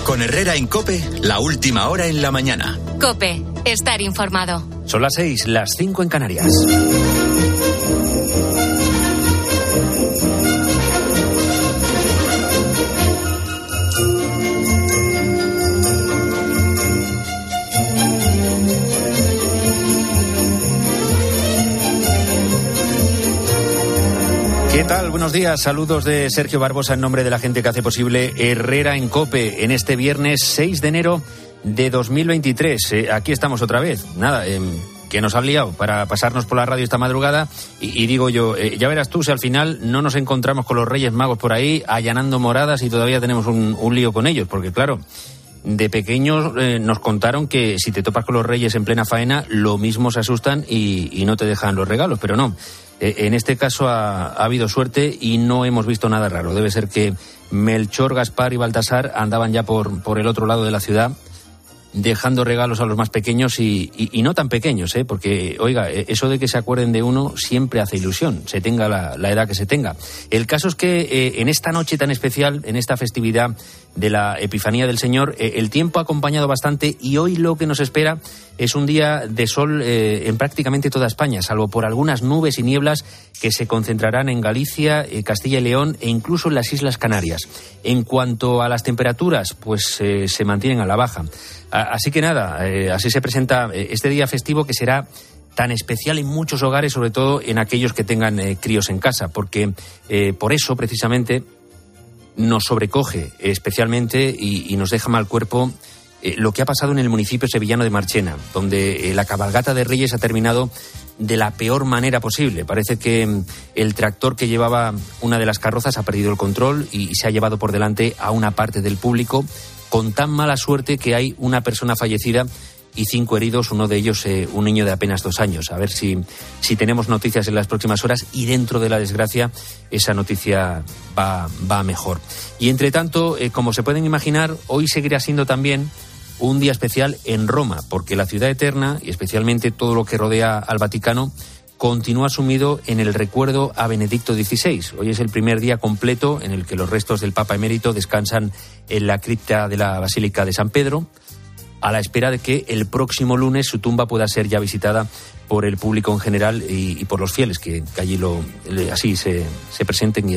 Con Herrera en COPE, la última hora en la mañana. COPE, estar informado. Son las 6, las 5 en Canarias. ¿Qué tal? Buenos días. Saludos de Sergio Barbosa en nombre de la gente que hace posible Herrera en COPE en este viernes 6 de enero de 2023. Aquí estamos otra vez. Nada, que nos han liado para pasarnos por la radio esta madrugada y digo yo, ya verás tú si al final no nos encontramos con los Reyes Magos por ahí allanando moradas y todavía tenemos un lío con ellos, porque claro, de pequeños nos contaron que si te topas con los Reyes en plena faena, lo mismo se asustan y no te dejan los regalos, pero no. En este caso ha habido suerte y no hemos visto nada raro. Debe ser que Melchor, Gaspar y Baltasar andaban ya por el otro lado de la ciudad dejando regalos a los más pequeños y no tan pequeños, porque, oiga, eso de que se acuerden de uno siempre hace ilusión, se tenga la edad que se tenga. El caso es que en esta noche tan especial, en esta festividad de la Epifanía del Señor, el tiempo ha acompañado bastante y hoy lo que nos espera es un día de sol en prácticamente toda España, salvo por algunas nubes y nieblas que se concentrarán en Galicia, Castilla y León e incluso en las Islas Canarias. En cuanto a las temperaturas, pues se mantienen a la baja. Así que nada, así se presenta este día festivo que será tan especial en muchos hogares, sobre todo en aquellos que tengan críos en casa, porque por eso precisamente nos sobrecoge especialmente y nos deja mal cuerpo lo que ha pasado en el municipio sevillano de Marchena, donde la cabalgata de Reyes ha terminado de la peor manera posible. Parece que el tractor que llevaba una de las carrozas ha perdido el control y se ha llevado por delante a una parte del público, con tan mala suerte que hay una persona fallecida y 5 heridos, uno de ellos un niño de apenas 2 años. A ver si tenemos noticias en las próximas horas y dentro de la desgracia esa noticia va a mejor. Y entre tanto, como se pueden imaginar, hoy seguirá siendo también un día especial en Roma, porque la ciudad eterna y especialmente todo lo que rodea al Vaticano continúa sumido en el recuerdo a Benedicto XVI. Hoy es el primer día completo en el que los restos del Papa emérito descansan en la cripta de la Basílica de San Pedro, a la espera de que el próximo lunes su tumba pueda ser ya visitada por el público en general y por los fieles que allí así se presenten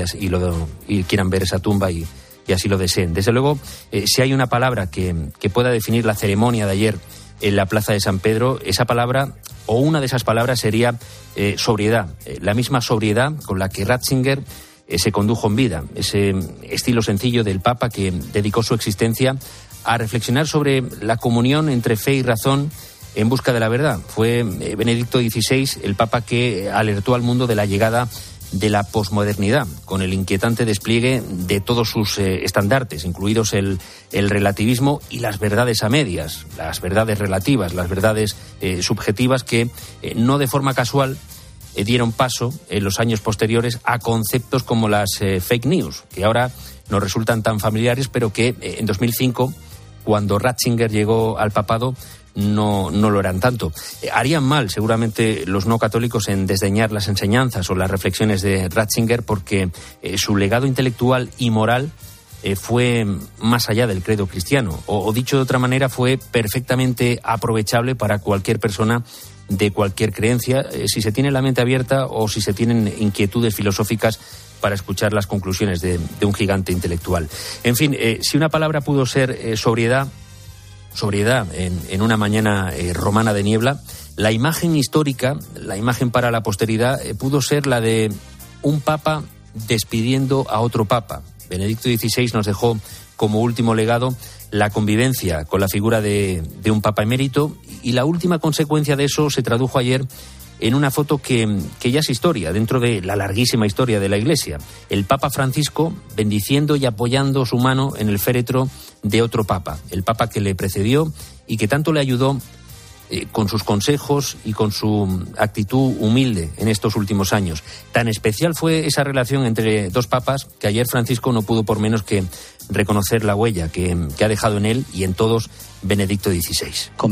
y quieran ver esa tumba y así lo deseen. Desde luego, si hay una palabra que pueda definir la ceremonia de ayer en la Plaza de San Pedro, esa palabra o una de esas palabras sería sobriedad. La misma sobriedad con la que Ratzinger se condujo en vida. Ese estilo sencillo del Papa que dedicó su existencia a reflexionar sobre la comunión entre fe y razón en busca de la verdad. Fue Benedicto XVI el Papa que alertó al mundo de la llegada de la posmodernidad, con el inquietante despliegue de todos sus estandartes, incluidos el relativismo y las verdades a medias, las verdades relativas, las verdades subjetivas que no de forma casual dieron paso en los años posteriores a conceptos como las fake news, que ahora nos resultan tan familiares, pero que en 2005, cuando Ratzinger llegó al papado, no lo eran tanto. Harían mal seguramente los no católicos en desdeñar las enseñanzas o las reflexiones de Ratzinger, porque su legado intelectual y moral fue más allá del credo cristiano, o dicho de otra manera, fue perfectamente aprovechable para cualquier persona de cualquier creencia, si se tiene la mente abierta o si se tienen inquietudes filosóficas para escuchar las conclusiones de un gigante intelectual. En fin, si una palabra pudo ser sobriedad en una mañana romana de niebla, la imagen histórica, la imagen para la posteridad, pudo ser la de un papa despidiendo a otro papa. Benedicto XVI nos dejó como último legado la convivencia con la figura de un papa emérito, y la última consecuencia de eso se tradujo ayer en una foto que ya es historia dentro de la larguísima historia de la Iglesia. El Papa Francisco bendiciendo y apoyando su mano en el féretro de otro papa, el papa que le precedió y que tanto le ayudó con sus consejos y con su actitud humilde en estos últimos años. Tan especial fue esa relación entre dos papas que ayer Francisco no pudo por menos que reconocer la huella que ha dejado en él y en todos Benedicto XVI. Como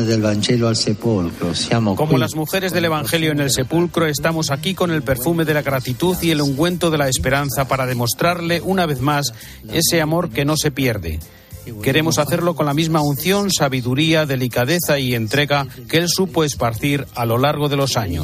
las mujeres del Evangelio en el sepulcro, estamos aquí con el perfume de la gratitud y el ungüento de la esperanza para demostrarle una vez más ese amor que no se pierde. Queremos hacerlo con la misma unción, sabiduría, delicadeza y entrega que él supo esparcir a lo largo de los años.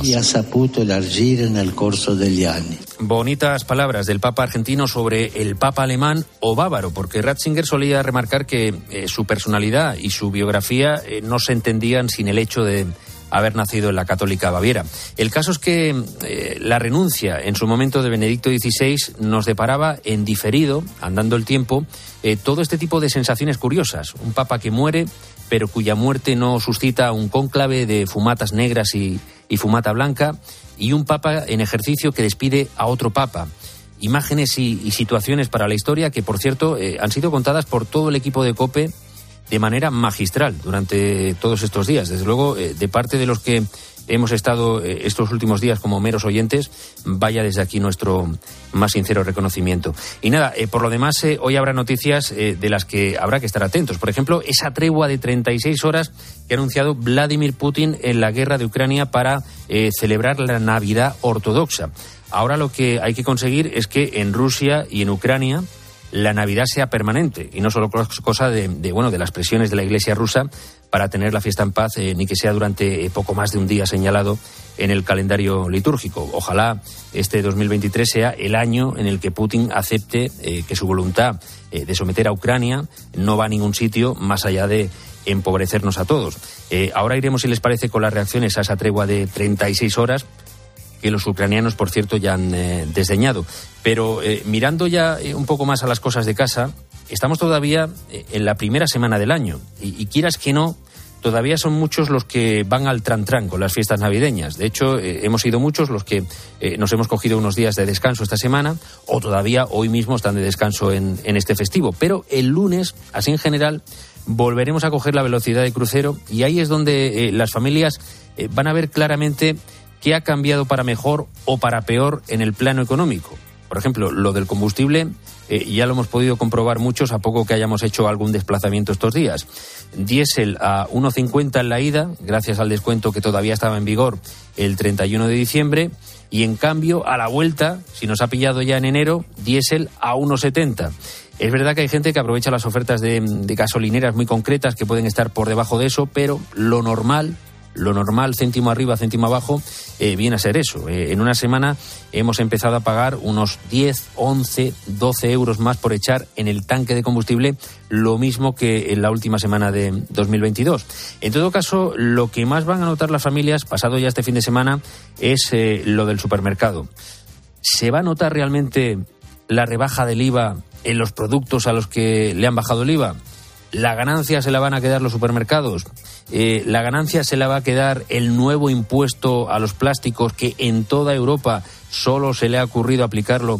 Bonitas palabras del Papa argentino sobre el Papa alemán o bávaro, porque Ratzinger solía remarcar que su personalidad y su biografía no se entendían sin el hecho de haber nacido en la católica Baviera. El caso es que la renuncia en su momento de Benedicto XVI nos deparaba en diferido, andando el tiempo, todo este tipo de sensaciones curiosas. Un papa que muere, pero cuya muerte no suscita un cónclave de fumatas negras y fumata blanca, y un papa en ejercicio que despide a otro papa. Imágenes y situaciones para la historia que, por cierto, han sido contadas por todo el equipo de COPE de manera magistral durante todos estos días. Desde luego, de parte de los que hemos estado estos últimos días como meros oyentes, vaya desde aquí nuestro más sincero reconocimiento. Y nada, por lo demás, hoy habrá noticias de las que habrá que estar atentos. Por ejemplo, esa tregua de 36 horas que ha anunciado Vladimir Putin en la guerra de Ucrania para celebrar la Navidad ortodoxa. Ahora lo que hay que conseguir es que en Rusia y en Ucrania la Navidad sea permanente y no solo cosa de las presiones de la Iglesia rusa para tener la fiesta en paz, ni que sea durante poco más de un día señalado en el calendario litúrgico. Ojalá este 2023 sea el año en el que Putin acepte que su voluntad de someter a Ucrania no va a ningún sitio más allá de empobrecernos a todos. Ahora iremos, si les parece, con las reacciones a esa tregua de 36 horas, que los ucranianos, por cierto, ya han desdeñado. Pero mirando ya un poco más a las cosas de casa, estamos todavía en la primera semana del año. Y quieras que no, todavía son muchos los que van al tran-tran con las fiestas navideñas. De hecho, hemos sido muchos los que nos hemos cogido unos días de descanso esta semana, o todavía hoy mismo están de descanso en este festivo. Pero el lunes, así en general, volveremos a coger la velocidad de crucero, y ahí es donde las familias van a ver claramente qué ha cambiado para mejor o para peor en el plano económico. Por ejemplo, lo del combustible ya lo hemos podido comprobar muchos a poco que hayamos hecho algún desplazamiento estos días. Diésel a 1,50 en la ida, gracias al descuento que todavía estaba en vigor el 31 de diciembre, y en cambio a la vuelta, si nos ha pillado ya en enero, diésel a 1,70. Es verdad que hay gente que aprovecha las ofertas de gasolineras muy concretas que pueden estar por debajo de eso, pero lo normal, céntimo arriba, céntimo abajo, viene a ser eso. En una semana hemos empezado a pagar unos 10, 11, 12 euros más por echar en el tanque de combustible, lo mismo que en la última semana de 2022. En todo caso, lo que más van a notar las familias, pasado ya este fin de semana, es lo del supermercado. ¿Se va a notar realmente la rebaja del IVA en los productos a los que le han bajado el IVA? ¿La ganancia se la van a quedar los supermercados? ¿La ganancia se la va a quedar el nuevo impuesto a los plásticos que en toda Europa solo se le ha ocurrido aplicarlo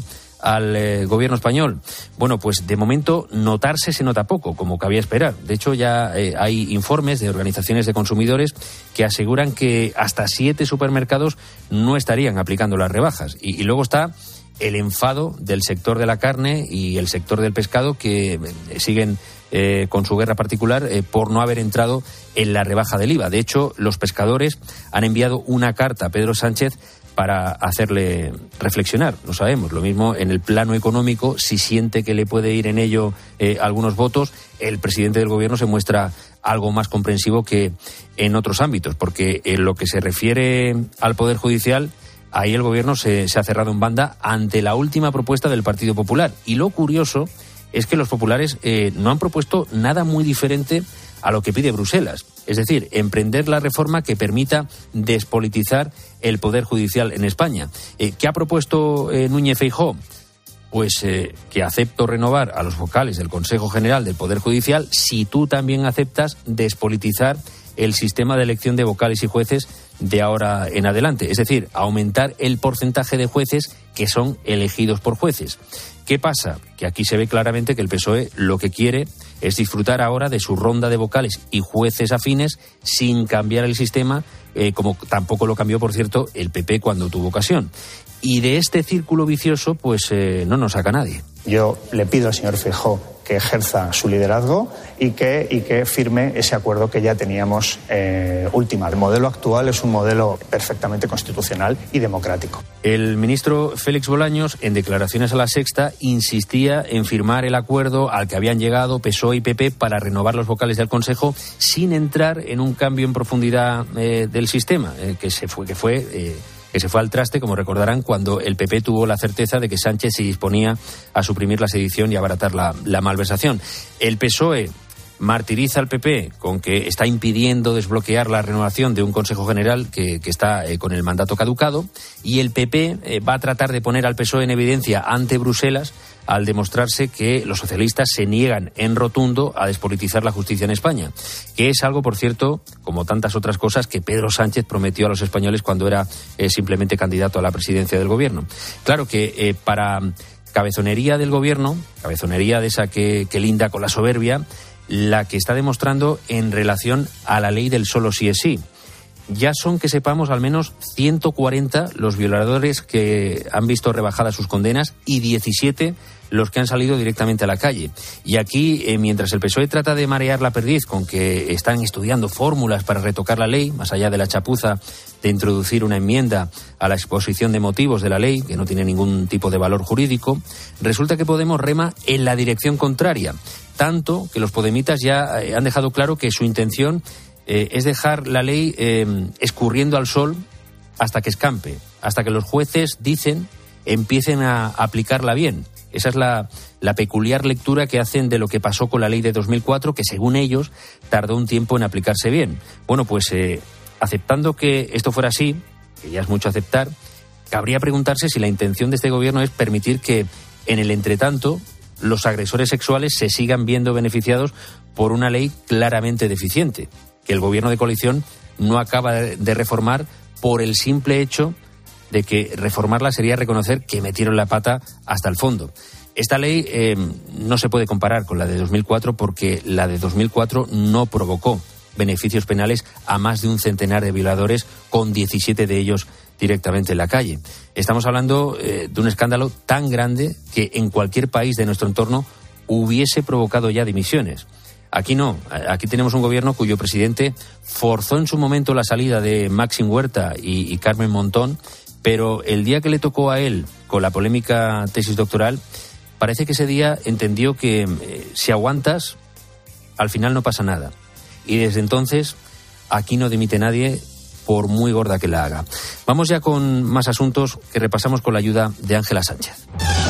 al gobierno español? Bueno, pues de momento notarse se nota poco, como cabía esperar. De hecho, ya hay informes de organizaciones de consumidores que aseguran que hasta 7 supermercados no estarían aplicando las rebajas. Y luego está el enfado del sector de la carne y el sector del pescado, que siguen con su guerra particular por no haber entrado en la rebaja del IVA. De hecho, los pescadores han enviado una carta a Pedro Sánchez para hacerle reflexionar. No sabemos, lo mismo en el plano económico, si siente que le puede ir en ello algunos votos, el presidente del gobierno se muestra algo más comprensivo que en otros ámbitos, porque en lo que se refiere al Poder Judicial, ahí el gobierno se ha cerrado en banda ante la última propuesta del Partido Popular. Y lo curioso es que los populares no han propuesto nada muy diferente a lo que pide Bruselas. Es decir, emprender la reforma que permita despolitizar el Poder Judicial en España. ¿Qué ha propuesto Núñez Feijóo? Pues que acepto renovar a los vocales del Consejo General del Poder Judicial si tú también aceptas despolitizar el sistema de elección de vocales y jueces de ahora en adelante. Es decir, aumentar el porcentaje de jueces que son elegidos por jueces. ¿Qué pasa? Que aquí se ve claramente que el PSOE lo que quiere es disfrutar ahora de su ronda de vocales y jueces afines sin cambiar el sistema, como tampoco lo cambió, por cierto, el PP cuando tuvo ocasión. y de este círculo vicioso pues no nos saca nadie. Yo le pido al señor Feijóo que ejerza su liderazgo y que firme ese acuerdo que ya teníamos ultimado. El modelo actual es un modelo perfectamente constitucional y democrático. El ministro Félix Bolaños, en declaraciones a La Sexta, insistía en firmar el acuerdo al que habían llegado PSOE y PP para renovar los vocales del Consejo sin entrar en un cambio en profundidad del sistema, que se fue al traste, como recordarán, cuando el PP tuvo la certeza de que Sánchez se disponía a suprimir la sedición y abaratar la malversación. El PSOE martiriza al PP con que está impidiendo desbloquear la renovación de un Consejo General que está con el mandato caducado, y el PP va a tratar de poner al PSOE en evidencia ante Bruselas al demostrarse que los socialistas se niegan en rotundo a despolitizar la justicia en España, que es algo, por cierto, como tantas otras cosas, que Pedro Sánchez prometió a los españoles cuando era simplemente candidato a la presidencia del gobierno. Claro que para cabezonería del gobierno, cabezonería de esa que linda con la soberbia, la que está demostrando en relación a la ley del solo sí es sí. Ya son, que sepamos, al menos 140 los violadores que han visto rebajadas sus condenas y 17 los que han salido directamente a la calle. Y aquí, mientras el PSOE trata de marear la perdiz con que están estudiando fórmulas para retocar la ley, más allá de la chapuza de introducir una enmienda a la exposición de motivos de la ley, que no tiene ningún tipo de valor jurídico, resulta que Podemos rema en la dirección contraria. Tanto que los podemitas ya han dejado claro que su intención es dejar la ley escurriendo al sol hasta que escampe, hasta que los jueces, dicen, empiecen a aplicarla bien. Esa es la peculiar lectura que hacen de lo que pasó con la ley de 2004, que según ellos tardó un tiempo en aplicarse bien. Bueno, pues aceptando que esto fuera así, que ya es mucho aceptar, cabría preguntarse si la intención de este gobierno es permitir que, en el entretanto, los agresores sexuales se sigan viendo beneficiados por una ley claramente deficiente, que el gobierno de coalición no acaba de reformar por el simple hecho de que reformarla sería reconocer que metieron la pata hasta el fondo. Esta ley no se puede comparar con la de 2004 porque la de 2004 no provocó beneficios penales a más de un centenar de violadores, con 17 de ellos directamente en la calle. Estamos hablando de un escándalo tan grande que en cualquier país de nuestro entorno hubiese provocado ya dimisiones. Aquí no, aquí tenemos un gobierno cuyo presidente forzó en su momento la salida de Máxim Huerta y Carmen Montón, pero el día que le tocó a él con la polémica tesis doctoral, parece que ese día entendió que si aguantas, al final no pasa nada. Y desde entonces, aquí no dimite nadie, por muy gorda que la haga. Vamos ya con más asuntos que repasamos con la ayuda de Ángela Sánchez.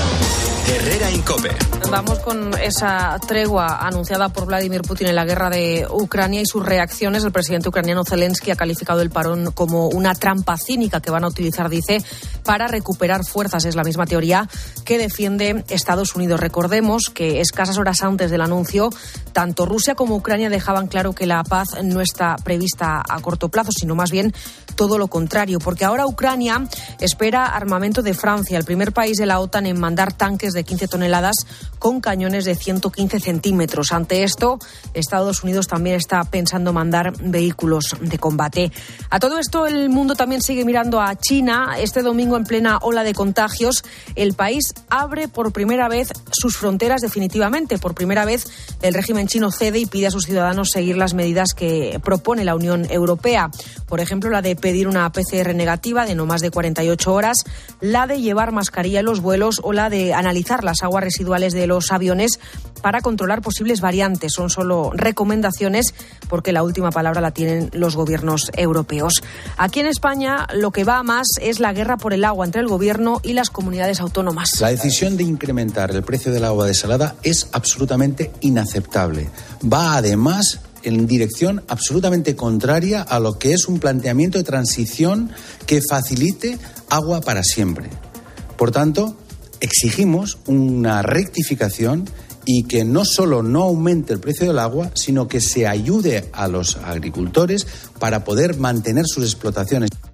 Herrera Incope. Vamos con esa tregua anunciada por Vladimir Putin en la guerra de Ucrania y sus reacciones. El presidente ucraniano Zelensky ha calificado el parón como una trampa cínica que van a utilizar, dice, para recuperar fuerzas. Es la misma teoría que defiende Estados Unidos. Recordemos que escasas horas antes del anuncio, tanto Rusia como Ucrania dejaban claro que la paz no está prevista a corto plazo, sino más bien todo lo contrario, porque ahora Ucrania espera armamento de Francia, el primer país de la OTAN en mandar tanques de 15 toneladas con cañones de 115 centímetros. Ante esto, Estados Unidos también está pensando mandar vehículos de combate. A todo esto, el mundo también sigue mirando a China. Este domingo, en plena ola de contagios, el país abre por primera vez sus fronteras definitivamente. Por primera vez, el régimen chino cede y pide a sus ciudadanos seguir las medidas que propone la Unión Europea. Por ejemplo, la de pedir una PCR negativa de no más de 48 horas, la de llevar mascarilla en los vuelos o la de analizar las aguas residuales de los aviones para controlar posibles variantes. Son solo recomendaciones porque la última palabra la tienen los gobiernos europeos. Aquí en España lo que va a más es la guerra por el agua entre el gobierno y las comunidades autónomas. La decisión de incrementar el precio del agua desalada es absolutamente inaceptable. Va además en dirección absolutamente contraria a lo que es un planteamiento de transición que facilite agua para siempre. Por tanto, exigimos una rectificación y que no solo no aumente el precio del agua, sino que se ayude a los agricultores para poder mantener sus explotaciones.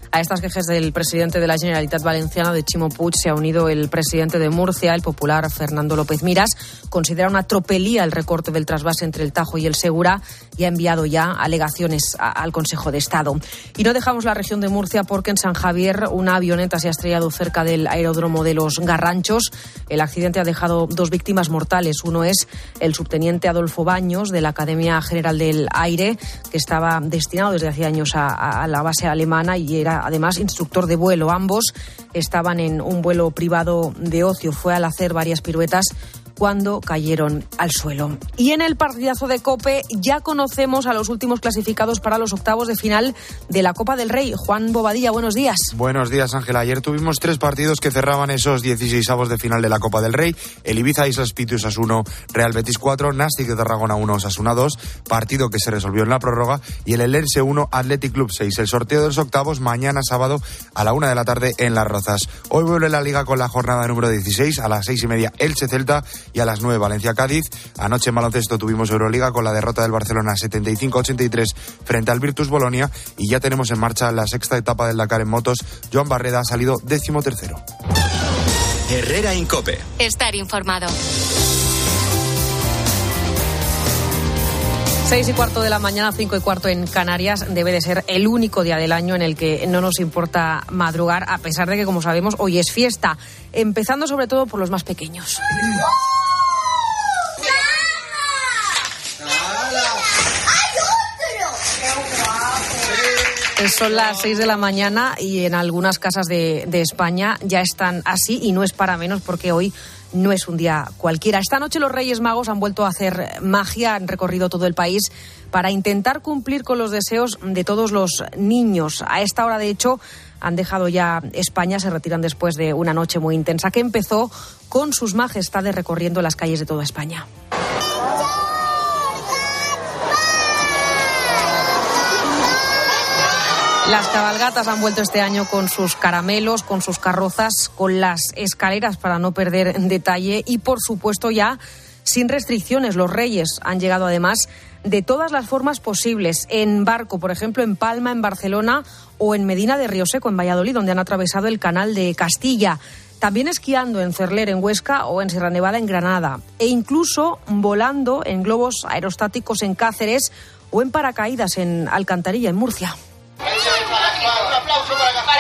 A estas quejas del presidente de la Generalitat Valenciana, de Ximo Puig, se ha unido el presidente de Murcia, el popular Fernando López Miras. Considera una tropelía el recorte del trasvase entre el Tajo y el Segura y ha enviado ya alegaciones al Consejo de Estado. Y no dejamos la región de Murcia porque en San Javier una avioneta se ha estrellado cerca del aeródromo de Los Garranchos. El accidente ha dejado 2 víctimas mortales. Uno es el subteniente Adolfo Baños, de la Academia General del Aire, que estaba destinado desde hace años a la base alemana y era además instructor de vuelo. Ambos estaban en un vuelo privado de ocio. Fue al hacer varias piruetas cuando cayeron al suelo. Y en el partidazo de COPE ya conocemos a los últimos clasificados para los octavos de final de la Copa del Rey. Juan Bobadilla, buenos días. Buenos días, Ángela. Ayer tuvimos 3 partidos que cerraban esos 16avos de final de la Copa del Rey. El Ibiza Islas Pitiusas 1, Real Betis 4, Nastic de Tarragona 1, Osasuna 2, partido que se resolvió en la prórroga, y el Eldense 1, Athletic Club 6. El sorteo de los octavos mañana sábado a la 1 de la tarde en Las Rozas. Hoy vuelve la Liga con la jornada número 16, a las 6:30 Elche Celta y a las 9 Valencia Cádiz. Anoche en baloncesto tuvimos Euroliga con la derrota del Barcelona 75-83 frente al Virtus Bolonia, y ya tenemos en marcha la 6ª etapa del Dakar en motos. Joan Barreda ha salido 13º. Herrera en COPE. Estar informado. 6:15 de la mañana, 5:15 en Canarias. Debe de ser el único día del año en el que no nos importa madrugar, a pesar de que, como sabemos, hoy es fiesta, empezando sobre todo por los más pequeños. Son las 6 de la mañana y en algunas casas de España ya están así, y no es para menos porque hoy no es un día cualquiera. Esta noche los Reyes Magos han vuelto a hacer magia, han recorrido todo el país para intentar cumplir con los deseos de todos los niños. A esta hora, de hecho, han dejado ya España, se retiran después de una noche muy intensa que empezó con sus majestades recorriendo las calles de toda España. Las cabalgatas han vuelto este año con sus caramelos, con sus carrozas, con las escaleras para no perder detalle y, por supuesto, ya sin restricciones. Los Reyes han llegado además de todas las formas posibles, en barco, por ejemplo, en Palma, en Barcelona o en Medina de Rioseco, en Valladolid, donde han atravesado el Canal de Castilla. También esquiando en Cerler, en Huesca, o en Sierra Nevada, en Granada. E incluso volando en globos aerostáticos en Cáceres o en paracaídas en Alcantarilla, en Murcia. Un aplauso para Gaspar.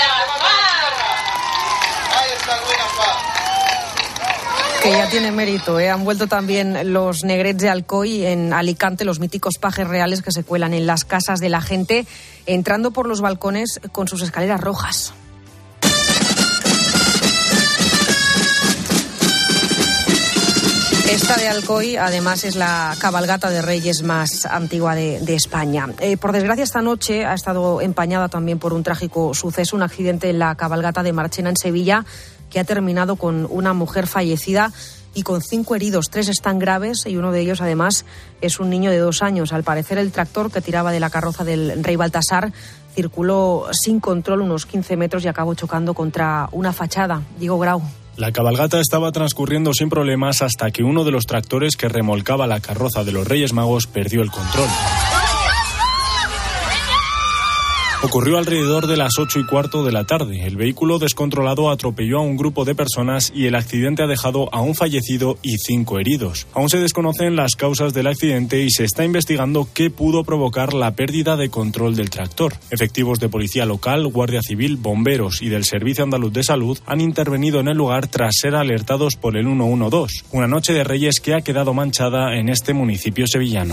Ahí está el buen Gaspar. Que ya tiene mérito, ¿eh? Han vuelto también los negrets de Alcoy en Alicante, los míticos pajes reales que se cuelan en las casas de la gente, entrando por los balcones con sus escaleras rojas. Esta de Alcoy, además, es la cabalgata de Reyes más antigua de España. Por desgracia, esta noche ha estado empañada también por un trágico suceso, un accidente en la cabalgata de Marchena, en Sevilla, que ha terminado con una mujer fallecida y con 5 heridos. 3 están graves y uno de ellos, además, es un niño de 2 años. Al parecer, el tractor que tiraba de la carroza del rey Baltasar circuló sin control unos 15 metros y acabó chocando contra una fachada. Diego Grau. La cabalgata estaba transcurriendo sin problemas hasta que uno de los tractores que remolcaba la carroza de los Reyes Magos perdió el control. Ocurrió alrededor de las 8:15 de la tarde. El vehículo descontrolado atropelló a un grupo de personas y el accidente ha dejado a un fallecido y 5 heridos. Aún se desconocen las causas del accidente y se está investigando qué pudo provocar la pérdida de control del tractor. Efectivos de policía local, Guardia Civil, bomberos y del Servicio Andaluz de Salud han intervenido en el lugar tras ser alertados por el 112. Una noche de Reyes que ha quedado manchada en este municipio sevillano.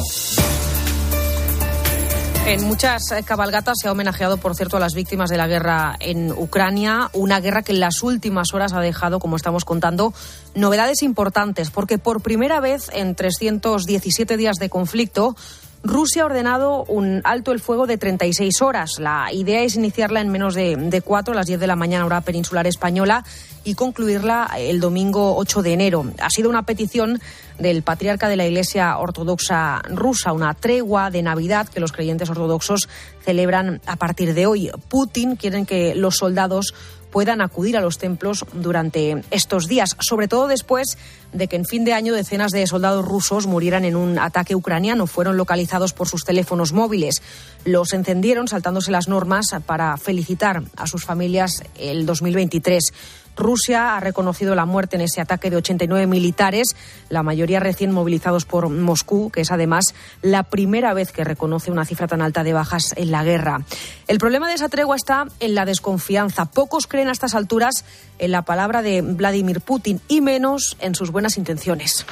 En muchas cabalgatas se ha homenajeado, por cierto, a las víctimas de la guerra en Ucrania, una guerra que en las últimas horas ha dejado, como estamos contando, novedades importantes, porque por primera vez en 317 días de conflicto, Rusia ha ordenado un alto el fuego de 36 horas. La idea es iniciarla en menos de 4, a las 10 de la mañana, hora peninsular española, y concluirla el domingo 8 de enero. Ha sido una petición del patriarca de la Iglesia Ortodoxa rusa, una tregua de Navidad que los creyentes ortodoxos celebran a partir de hoy. Putin quiere que los soldados puedan acudir a los templos durante estos días, sobre todo después de que en fin de año decenas de soldados rusos murieran en un ataque ucraniano. Fueron localizados por sus teléfonos móviles. Los encendieron saltándose las normas para felicitar a sus familias el 2023. Rusia ha reconocido la muerte en ese ataque de 89 militares, la mayoría recién movilizados por Moscú, que es además la primera vez que reconoce una cifra tan alta de bajas en la guerra. El problema de esa tregua está en la desconfianza. Pocos creen a estas alturas en la palabra de Vladimir Putin y menos en sus buenas intenciones.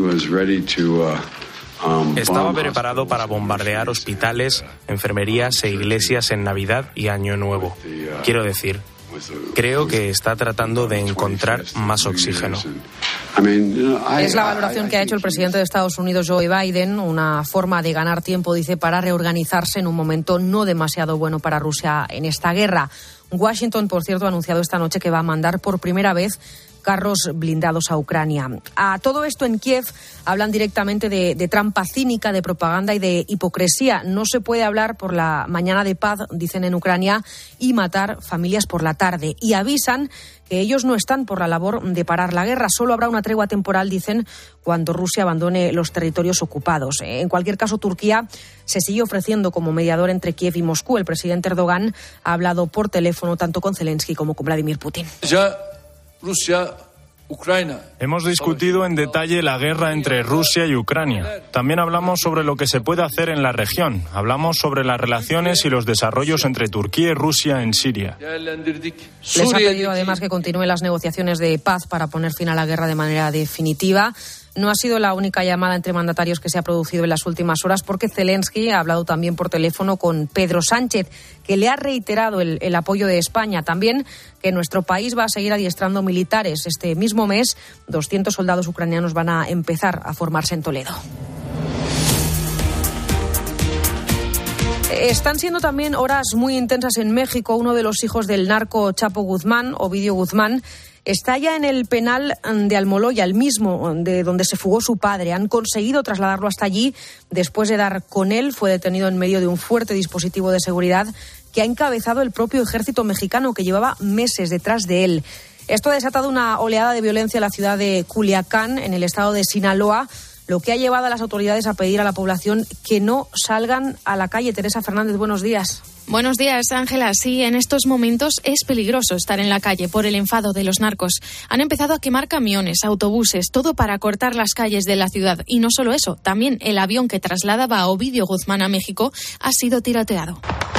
Estaba preparado para bombardear hospitales, enfermerías e iglesias en Navidad y Año Nuevo. Quiero decir, creo que está tratando de encontrar más oxígeno. Es la valoración que ha hecho el presidente de Estados Unidos, Joe Biden, una forma de ganar tiempo, dice, para reorganizarse en un momento no demasiado bueno para Rusia en esta guerra. Washington, por cierto, ha anunciado esta noche que va a mandar por primera vez carros blindados a Ucrania. A todo esto en Kiev hablan directamente de trampa cínica, de propaganda y de hipocresía. No se puede hablar por la mañana de paz, dicen en Ucrania, y matar familias por la tarde. Y avisan que ellos no están por la labor de parar la guerra. Solo habrá una tregua temporal, dicen, cuando Rusia abandone los territorios ocupados. En cualquier caso, Turquía se sigue ofreciendo como mediador entre Kiev y Moscú. El presidente Erdogan ha hablado por teléfono tanto con Zelensky como con Vladimir Putin. Rusia, Ucrania. Hemos discutido en detalle la guerra entre Rusia y Ucrania. También hablamos sobre lo que se puede hacer en la región. Hablamos sobre las relaciones y los desarrollos entre Turquía y Rusia en Siria. Les ha pedido además que continúen las negociaciones de paz para poner fin a la guerra de manera definitiva. No ha sido la única llamada entre mandatarios que se ha producido en las últimas horas, porque Zelensky ha hablado también por teléfono con Pedro Sánchez, que le ha reiterado el apoyo de España. También que nuestro país va a seguir adiestrando militares. Este mismo mes, 200 soldados ucranianos van a empezar a formarse en Toledo. Están siendo también horas muy intensas en México. Uno de los hijos del narco Chapo Guzmán, Ovidio Guzmán, está ya en el penal de Almoloya, el mismo de donde se fugó su padre. Han conseguido trasladarlo hasta allí después de dar con él. Fue detenido en medio de un fuerte dispositivo de seguridad que ha encabezado el propio ejército mexicano, que llevaba meses detrás de él. Esto ha desatado una oleada de violencia en la ciudad de Culiacán, en el estado de Sinaloa, lo que ha llevado a las autoridades a pedir a la población que no salgan a la calle. Teresa Fernández, buenos días. Buenos días, Ángela. Sí, en estos momentos es peligroso estar en la calle por el enfado de los narcos. Han empezado a quemar camiones, autobuses, todo para cortar las calles de la ciudad. Y no solo eso, también el avión que trasladaba a Ovidio Guzmán a México ha sido tiroteado.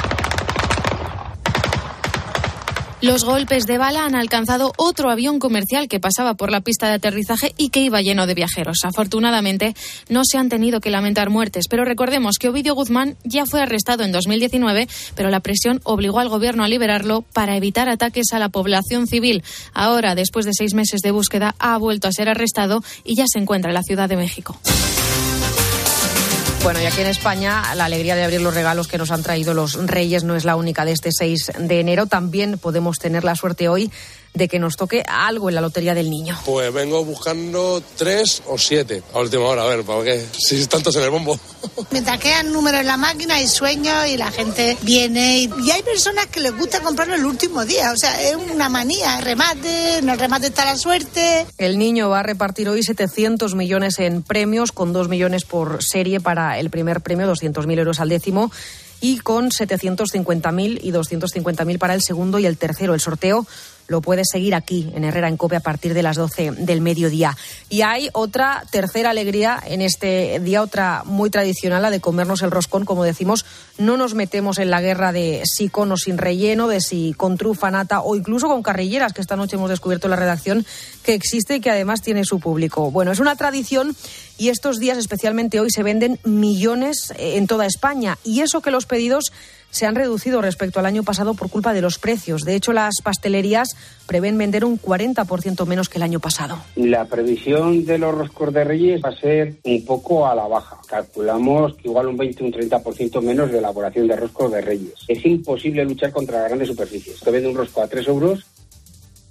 Los golpes de bala han alcanzado otro avión comercial que pasaba por la pista de aterrizaje y que iba lleno de viajeros. Afortunadamente, no se han tenido que lamentar muertes, pero recordemos que Ovidio Guzmán ya fue arrestado en 2019, pero la presión obligó al gobierno a liberarlo para evitar ataques a la población civil. Ahora, después de 6 meses de búsqueda, ha vuelto a ser arrestado y ya se encuentra en la Ciudad de México. Bueno, y aquí en España la alegría de abrir los regalos que nos han traído los Reyes no es la única de este 6 de enero. También podemos tener la suerte hoy de que nos toque algo en la Lotería del Niño. Pues vengo buscando 3 o 7 a última hora, a ver, ¿para qué? Si tantos en el bombo. Mientras quedan números en la máquina hay sueños y la gente viene y hay personas que les gusta comprarlo el último día, o sea, es una manía, remate, en el remate está la suerte. El Niño va a repartir hoy 700 millones en premios, con 2 millones por serie para el primer premio, 200.000 euros al décimo, y con 750.000 y 250.000 para el segundo y el tercero. El sorteo lo puedes seguir aquí en Herrera en COPE a partir de las 12 del mediodía. Y hay otra tercera alegría en este día, otra muy tradicional, la de comernos el roscón. Como decimos, no nos metemos en la guerra de si con o sin relleno, de si con trufa, nata o incluso con carrilleras, que esta noche hemos descubierto en la redacción que existe y que además tiene su público. Bueno, es una tradición y estos días, especialmente hoy, se venden millones en toda España. Y eso que los pedidos se han reducido respecto al año pasado por culpa de los precios. De hecho, las pastelerías prevén vender un 40% menos que el año pasado. La previsión de los roscos de Reyes va a ser un poco a la baja. Calculamos que igual un 20 o un 30% menos de elaboración de roscos de Reyes. Es imposible luchar contra las grandes superficies. Te vende un rosco a 3 euros.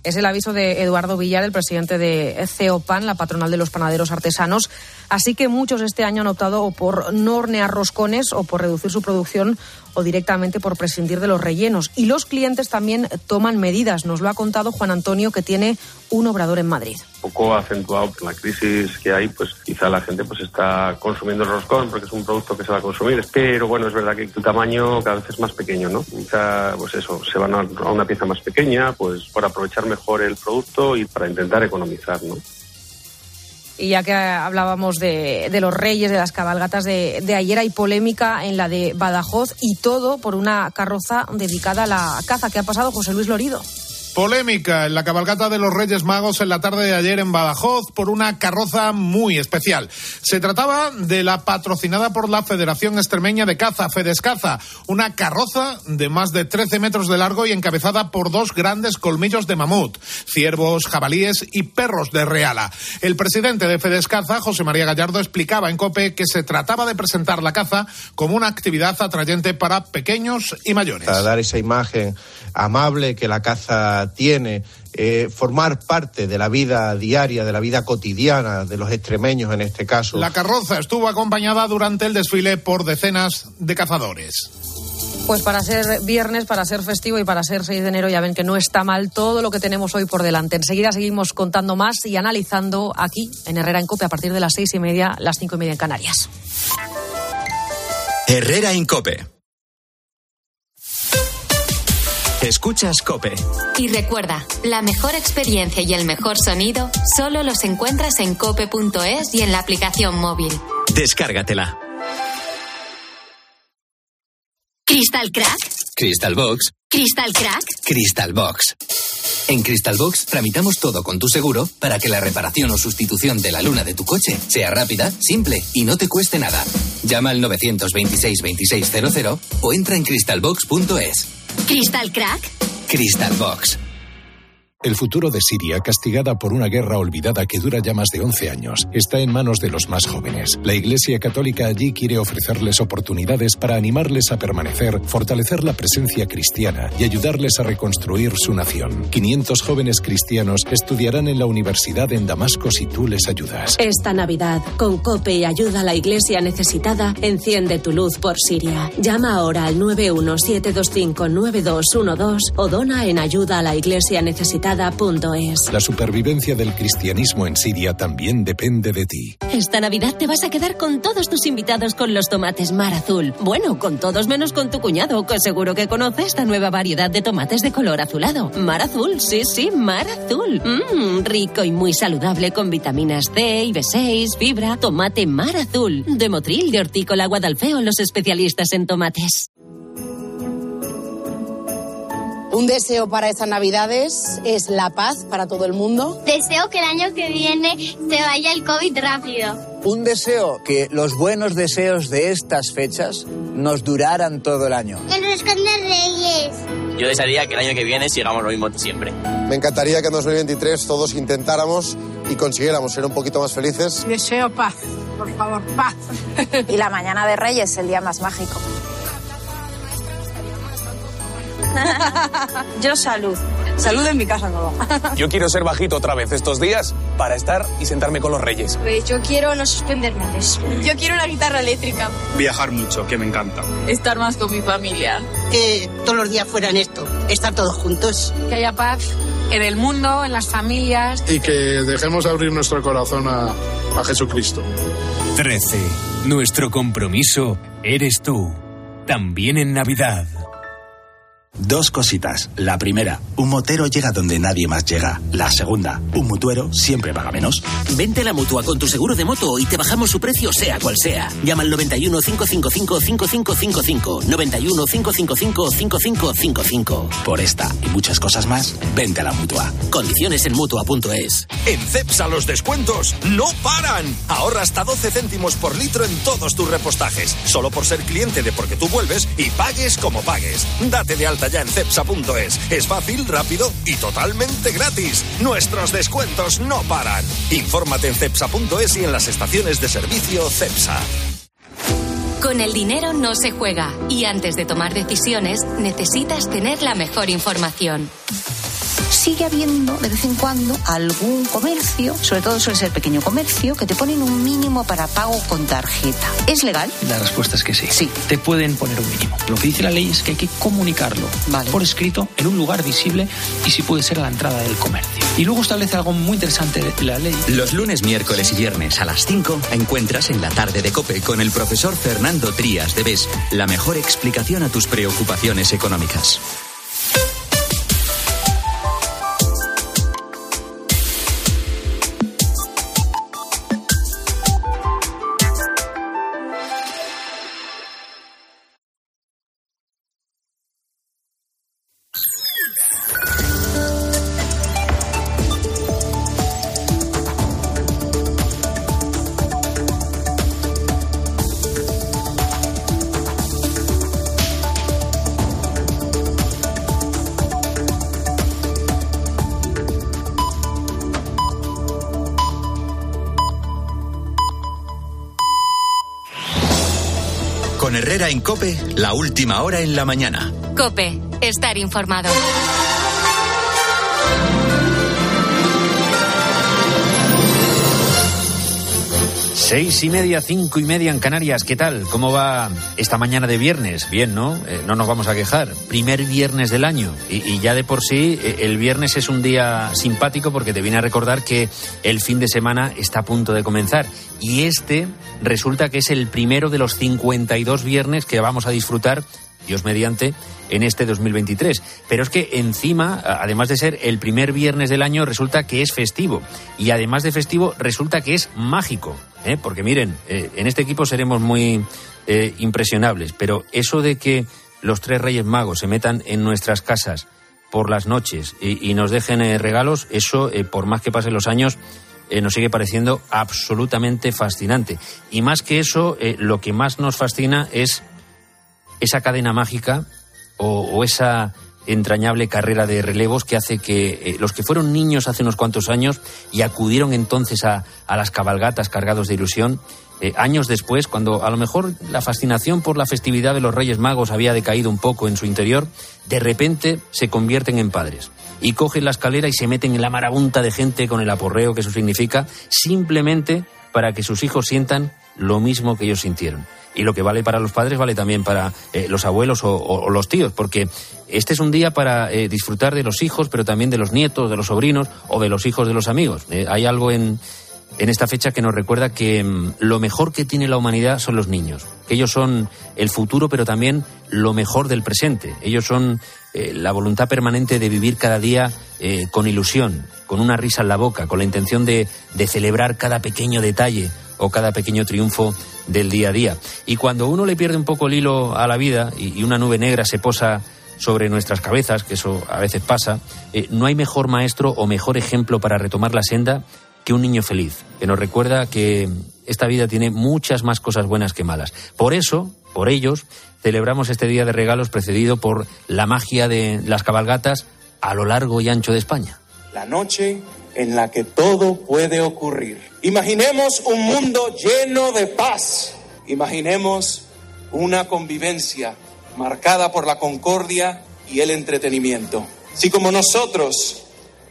Es el aviso de Eduardo Villar, el presidente de CEOPAN, la patronal de los panaderos artesanos. Así que muchos este año han optado o por no hornear roscones o por reducir su producción o directamente por prescindir de los rellenos. Y los clientes también toman medidas. Nos lo ha contado Juan Antonio, que tiene un obrador en Madrid. Un poco acentuado por la crisis que hay, pues quizá la gente pues está consumiendo el roscón porque es un producto que se va a consumir. Pero bueno, es verdad que tu tamaño cada vez es más pequeño, ¿no? Quizá pues eso, se van a una pieza más pequeña, pues por aprovechar mejor el producto y para intentar economizar, ¿no? Y ya que hablábamos de los Reyes, de las cabalgatas de ayer, hay polémica en la de Badajoz, y todo por una carroza dedicada a la caza. ¿Qué ha pasado, José Luis Lorido? Polémica en la cabalgata de los Reyes Magos en la tarde de ayer en Badajoz por una carroza muy especial. Se trataba de la patrocinada por la Federación Extremeña de Caza, Fedescaza, una carroza de más de 13 metros de largo y encabezada por 2 grandes colmillos de mamut, ciervos, jabalíes y perros de reala. El presidente de Fedescaza, José María Gallardo, explicaba en COPE que se trataba de presentar la caza como una actividad atrayente para pequeños y mayores. Para dar esa imagen amable que la caza tiene, formar parte de la vida diaria, de la vida cotidiana de los extremeños en este caso. La carroza estuvo acompañada durante el desfile por decenas de cazadores. Pues para ser viernes, para ser festivo y para ser 6 de enero, ya ven que no está mal todo lo que tenemos hoy por delante. Enseguida seguimos contando más y analizando aquí en Herrera en COPE a partir de las 6:30, las 5:30 en Canarias. Herrera en COPE. Escuchas COPE. Y recuerda, la mejor experiencia y el mejor sonido solo los encuentras en cope.es y en la aplicación móvil. Descárgatela. ¿Crystal Crack? Crystal Box. ¿Crystal Crack? Crystal Box. En Crystal Box tramitamos todo con tu seguro para que la reparación o sustitución de la luna de tu coche sea rápida, simple y no te cueste nada. Llama al 926 2600 o entra en crystalbox.es. ¿Crystal Crack? Crystal Box. El futuro de Siria, castigada por una guerra olvidada que dura ya más de 11 años, está en manos de los más jóvenes. La Iglesia Católica allí quiere ofrecerles oportunidades para animarles a permanecer, fortalecer la presencia cristiana y ayudarles a reconstruir su nación. 500 jóvenes cristianos estudiarán en la universidad en Damasco si tú les ayudas. Esta Navidad, con COPE y ayuda a la Iglesia necesitada, enciende tu luz por Siria. Llama ahora al 917259212 o dona en ayuda a la Iglesia necesitada. La supervivencia del cristianismo en Siria también depende de ti. Esta Navidad te vas a quedar con todos tus invitados con los tomates Mar Azul. Bueno, con todos menos con tu cuñado, que seguro que conoce esta nueva variedad de tomates de color azulado. Mar Azul, sí, Mar Azul. Rico y muy saludable con vitaminas C y B6, fibra. Tomate Mar Azul. De Motril, de Hortícola Guadalfeo, los especialistas en tomates. Un deseo para estas Navidades es la paz para todo el mundo. Deseo que el año que viene se vaya el COVID rápido. Un deseo, que los buenos deseos de estas fechas nos duraran todo el año. ¡Que nos escondan Reyes! Yo desearía que el año que viene sigamos lo mismo de siempre. Me encantaría que en 2023 todos intentáramos y consiguiéramos ser un poquito más felices. Deseo paz, por favor, paz. Y la mañana de Reyes, el día más mágico. Yo salud. Salud en mi casa nueva. Yo quiero ser bajito otra vez estos días para estar y sentarme con los Reyes. Pues yo quiero no suspender meses. Yo quiero una guitarra eléctrica. Viajar mucho, que me encanta. Estar más con mi familia. Que todos los días fueran esto, estar todos juntos. Que haya paz en el mundo, en las familias. Y que dejemos abrir nuestro corazón a Jesucristo. 13. Nuestro compromiso eres tú. También en Navidad. Dos cositas. La primera, un motero llega donde nadie más llega. La segunda, un mutuero siempre paga menos. Vente a la Mutua con tu seguro de moto y te bajamos su precio sea cual sea. Llama al 91 555 5555. 91 555 5555. Por esta y muchas cosas más, vente a la Mutua. Condiciones en Mutua.es. En Cepsa los descuentos no paran. Ahorra hasta 12 céntimos por litro en todos tus repostajes. Solo por ser cliente de Porque Tú Vuelves y pagues como pagues. Date de alta ya en Cepsa.es. Es fácil, rápido y totalmente gratis. Nuestros descuentos no paran. Infórmate en Cepsa.es y en las estaciones de servicio Cepsa. Con el dinero no se juega y antes de tomar decisiones necesitas tener la mejor información. sigue habiendo de vez en cuando algún comercio, sobre todo suele ser pequeño comercio, que te ponen un mínimo para pago con tarjeta. ¿Es legal? La respuesta es que sí. Sí. Te pueden poner un mínimo. Lo que dice la ley es que hay que comunicarlo por escrito en un lugar visible y si puede ser a la entrada del comercio. Y luego establece algo muy interesante de la ley. Los lunes, miércoles y viernes a las 5 encuentras en la tarde de COPE con el profesor Fernando Trías de BES la mejor explicación a tus preocupaciones económicas. Con Herrera en COPE, la última hora en la mañana. COPE, estar informado. 6:30, 5:30 en Canarias. ¿Qué tal? ¿Cómo va esta mañana de viernes? Bien, ¿no? No nos vamos a quejar. Primer viernes del año. Y ya de por sí, el viernes es un día simpático porque te viene a recordar que el fin de semana está a punto de comenzar. Y este resulta que es el primero de los 52 viernes que vamos a disfrutar, Dios mediante, en este 2023. Pero es que encima, además de ser el primer viernes del año, resulta que es festivo. Y además de festivo, resulta que es mágico. Porque miren, en este equipo seremos muy impresionables, pero eso de que los 3 Reyes Magos se metan en nuestras casas por las noches y nos dejen regalos, eso, por más que pasen los años, nos sigue pareciendo absolutamente fascinante. Y más que eso, lo que más nos fascina es esa cadena mágica o esa entrañable carrera de relevos que hace que los que fueron niños hace unos cuantos años y acudieron entonces a las cabalgatas cargados de ilusión, años después, cuando a lo mejor la fascinación por la festividad de los Reyes Magos había decaído un poco en su interior, de repente se convierten en padres y cogen la escalera y se meten en la marabunta de gente con el aporreo que eso significa, simplemente para que sus hijos sientan lo mismo que ellos sintieron. Y lo que vale para los padres vale también para los abuelos o los tíos, porque este es un día para disfrutar de los hijos, pero también de los nietos, de los sobrinos o de los hijos de los amigos. Hay algo en esta fecha que nos recuerda que lo mejor que tiene la humanidad son los niños, que ellos son el futuro, pero también lo mejor del presente. Ellos son la voluntad permanente de vivir cada día con ilusión, con una risa en la boca, con la intención de celebrar cada pequeño detalle o cada pequeño triunfo del día a día. Y cuando uno le pierde un poco el hilo a la vida y una nube negra se posa sobre nuestras cabezas, que eso a veces pasa, no hay mejor maestro o mejor ejemplo para retomar la senda que un niño feliz, que nos recuerda que esta vida tiene muchas más cosas buenas que malas. Por eso, por ellos, celebramos este día de regalos precedido por la magia de las cabalgatas a lo largo y ancho de España. La noche en la que todo puede ocurrir. Imaginemos un mundo lleno de paz. Imaginemos una convivencia marcada por la concordia y el entretenimiento. Si como nosotros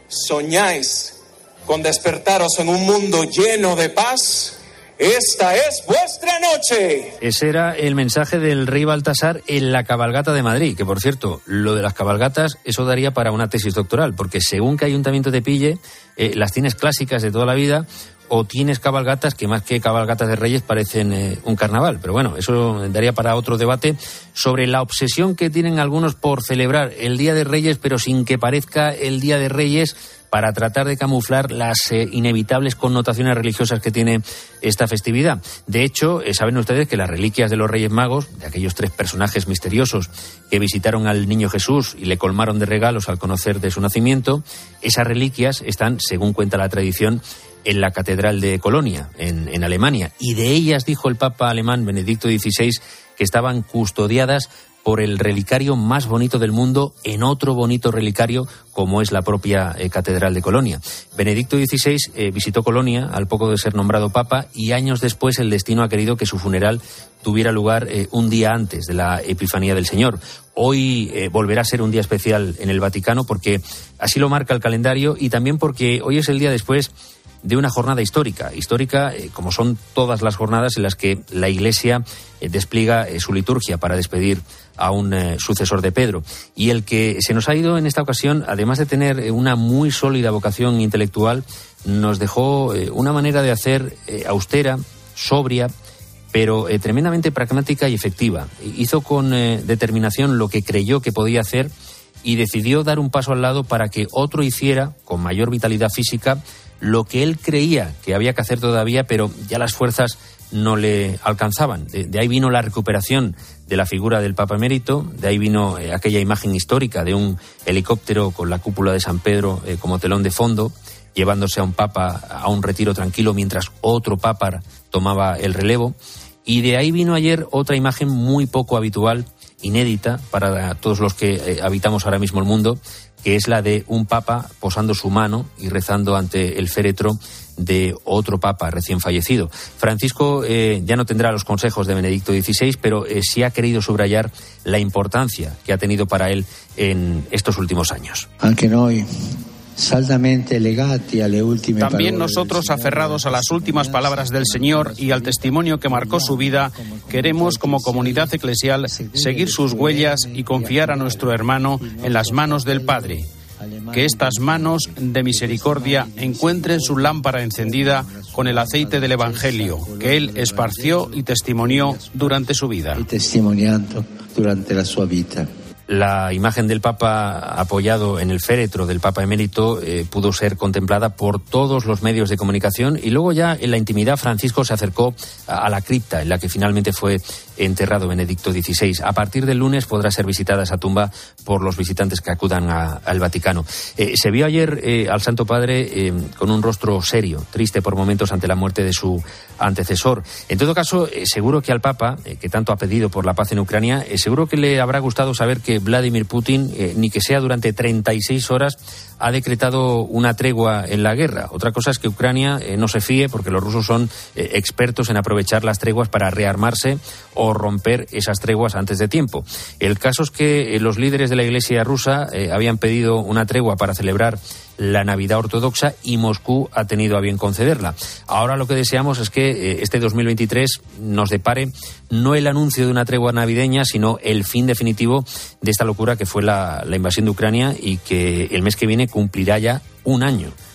soñáis con despertaros en un mundo lleno de paz, esta es vuestra noche. Ese era el mensaje del rey Baltasar en la cabalgata de Madrid, que por cierto, lo de las cabalgatas, eso daría para una tesis doctoral, porque según qué ayuntamiento te pille, las tienes clásicas de toda la vida, o tienes cabalgatas que más que cabalgatas de reyes parecen un carnaval. Pero bueno, eso daría para otro debate sobre la obsesión que tienen algunos por celebrar el Día de Reyes, pero sin que parezca el Día de Reyes, para tratar de camuflar las inevitables connotaciones religiosas que tiene esta festividad. De hecho, saben ustedes que las reliquias de los Reyes Magos, de aquellos 3 personajes misteriosos que visitaron al niño Jesús y le colmaron de regalos al conocer de su nacimiento, esas reliquias están, según cuenta la tradición, en la Catedral de Colonia, en Alemania. Y de ellas dijo el Papa alemán Benedicto XVI que estaban custodiadas por el relicario más bonito del mundo en otro bonito relicario como es la propia Catedral de Colonia. Benedicto XVI visitó Colonia al poco de ser nombrado Papa y años después el destino ha querido que su funeral tuviera lugar un día antes de la Epifanía del Señor. Hoy volverá a ser un día especial en el Vaticano porque así lo marca el calendario y también porque hoy es el día después de una jornada histórica, como son todas las jornadas en las que la Iglesia despliega su liturgia para despedir a un sucesor de Pedro. Y el que se nos ha ido en esta ocasión, además de tener una muy sólida vocación intelectual, nos dejó una manera de hacer austera, sobria, pero tremendamente pragmática y efectiva. Hizo con determinación lo que creyó que podía hacer y decidió dar un paso al lado para que otro hiciera, con mayor vitalidad física, lo que él creía que había que hacer todavía, pero ya las fuerzas no le alcanzaban. De ahí vino la recuperación de la figura del Papa Emérito, de ahí vino aquella imagen histórica de un helicóptero con la cúpula de San Pedro como telón de fondo, llevándose a un Papa a un retiro tranquilo mientras otro Papa tomaba el relevo. Y de ahí vino ayer otra imagen muy poco habitual, inédita para todos los que habitamos ahora mismo el mundo, que es la de un papa posando su mano y rezando ante el féretro de otro papa recién fallecido. Francisco ya no tendrá los consejos de Benedicto XVI, pero sí ha querido subrayar la importancia que ha tenido para él en estos últimos años. Anche noi, saldamente legati alle ultime parole. También nosotros, aferrados a las últimas palabras del Señor y al testimonio que marcó su vida, queremos como comunidad eclesial seguir sus huellas y confiar a nuestro hermano en las manos del Padre. Que estas manos de misericordia encuentren su lámpara encendida con el aceite del Evangelio que él esparció y testimonió durante su vida. Y testimoniando durante la sua vida. La imagen del Papa apoyado en el féretro del Papa Emérito pudo ser contemplada por todos los medios de comunicación y luego ya en la intimidad Francisco se acercó a la cripta en la que finalmente fue enterrado Benedicto XVI. A partir del lunes podrá ser visitada esa tumba por los visitantes que acudan al Vaticano. Se vio ayer al Santo Padre con un rostro serio, triste por momentos ante la muerte de su antecesor. En todo caso, seguro que al Papa, que tanto ha pedido por la paz en Ucrania, seguro que le habrá gustado saber que Vladimir Putin, ni que sea durante 36 horas, ha decretado una tregua en la guerra. Otra cosa es que Ucrania no se fíe, porque los rusos son expertos en aprovechar las treguas para rearmarse o romper esas treguas antes de tiempo. El caso es que los líderes de la Iglesia rusa habían pedido una tregua para celebrar la Navidad ortodoxa y Moscú ha tenido a bien concederla. Ahora lo que deseamos es que este 2023 nos depare no el anuncio de una tregua navideña, sino el fin definitivo de esta locura que fue la invasión de Ucrania y que el mes que viene cumplirá ya un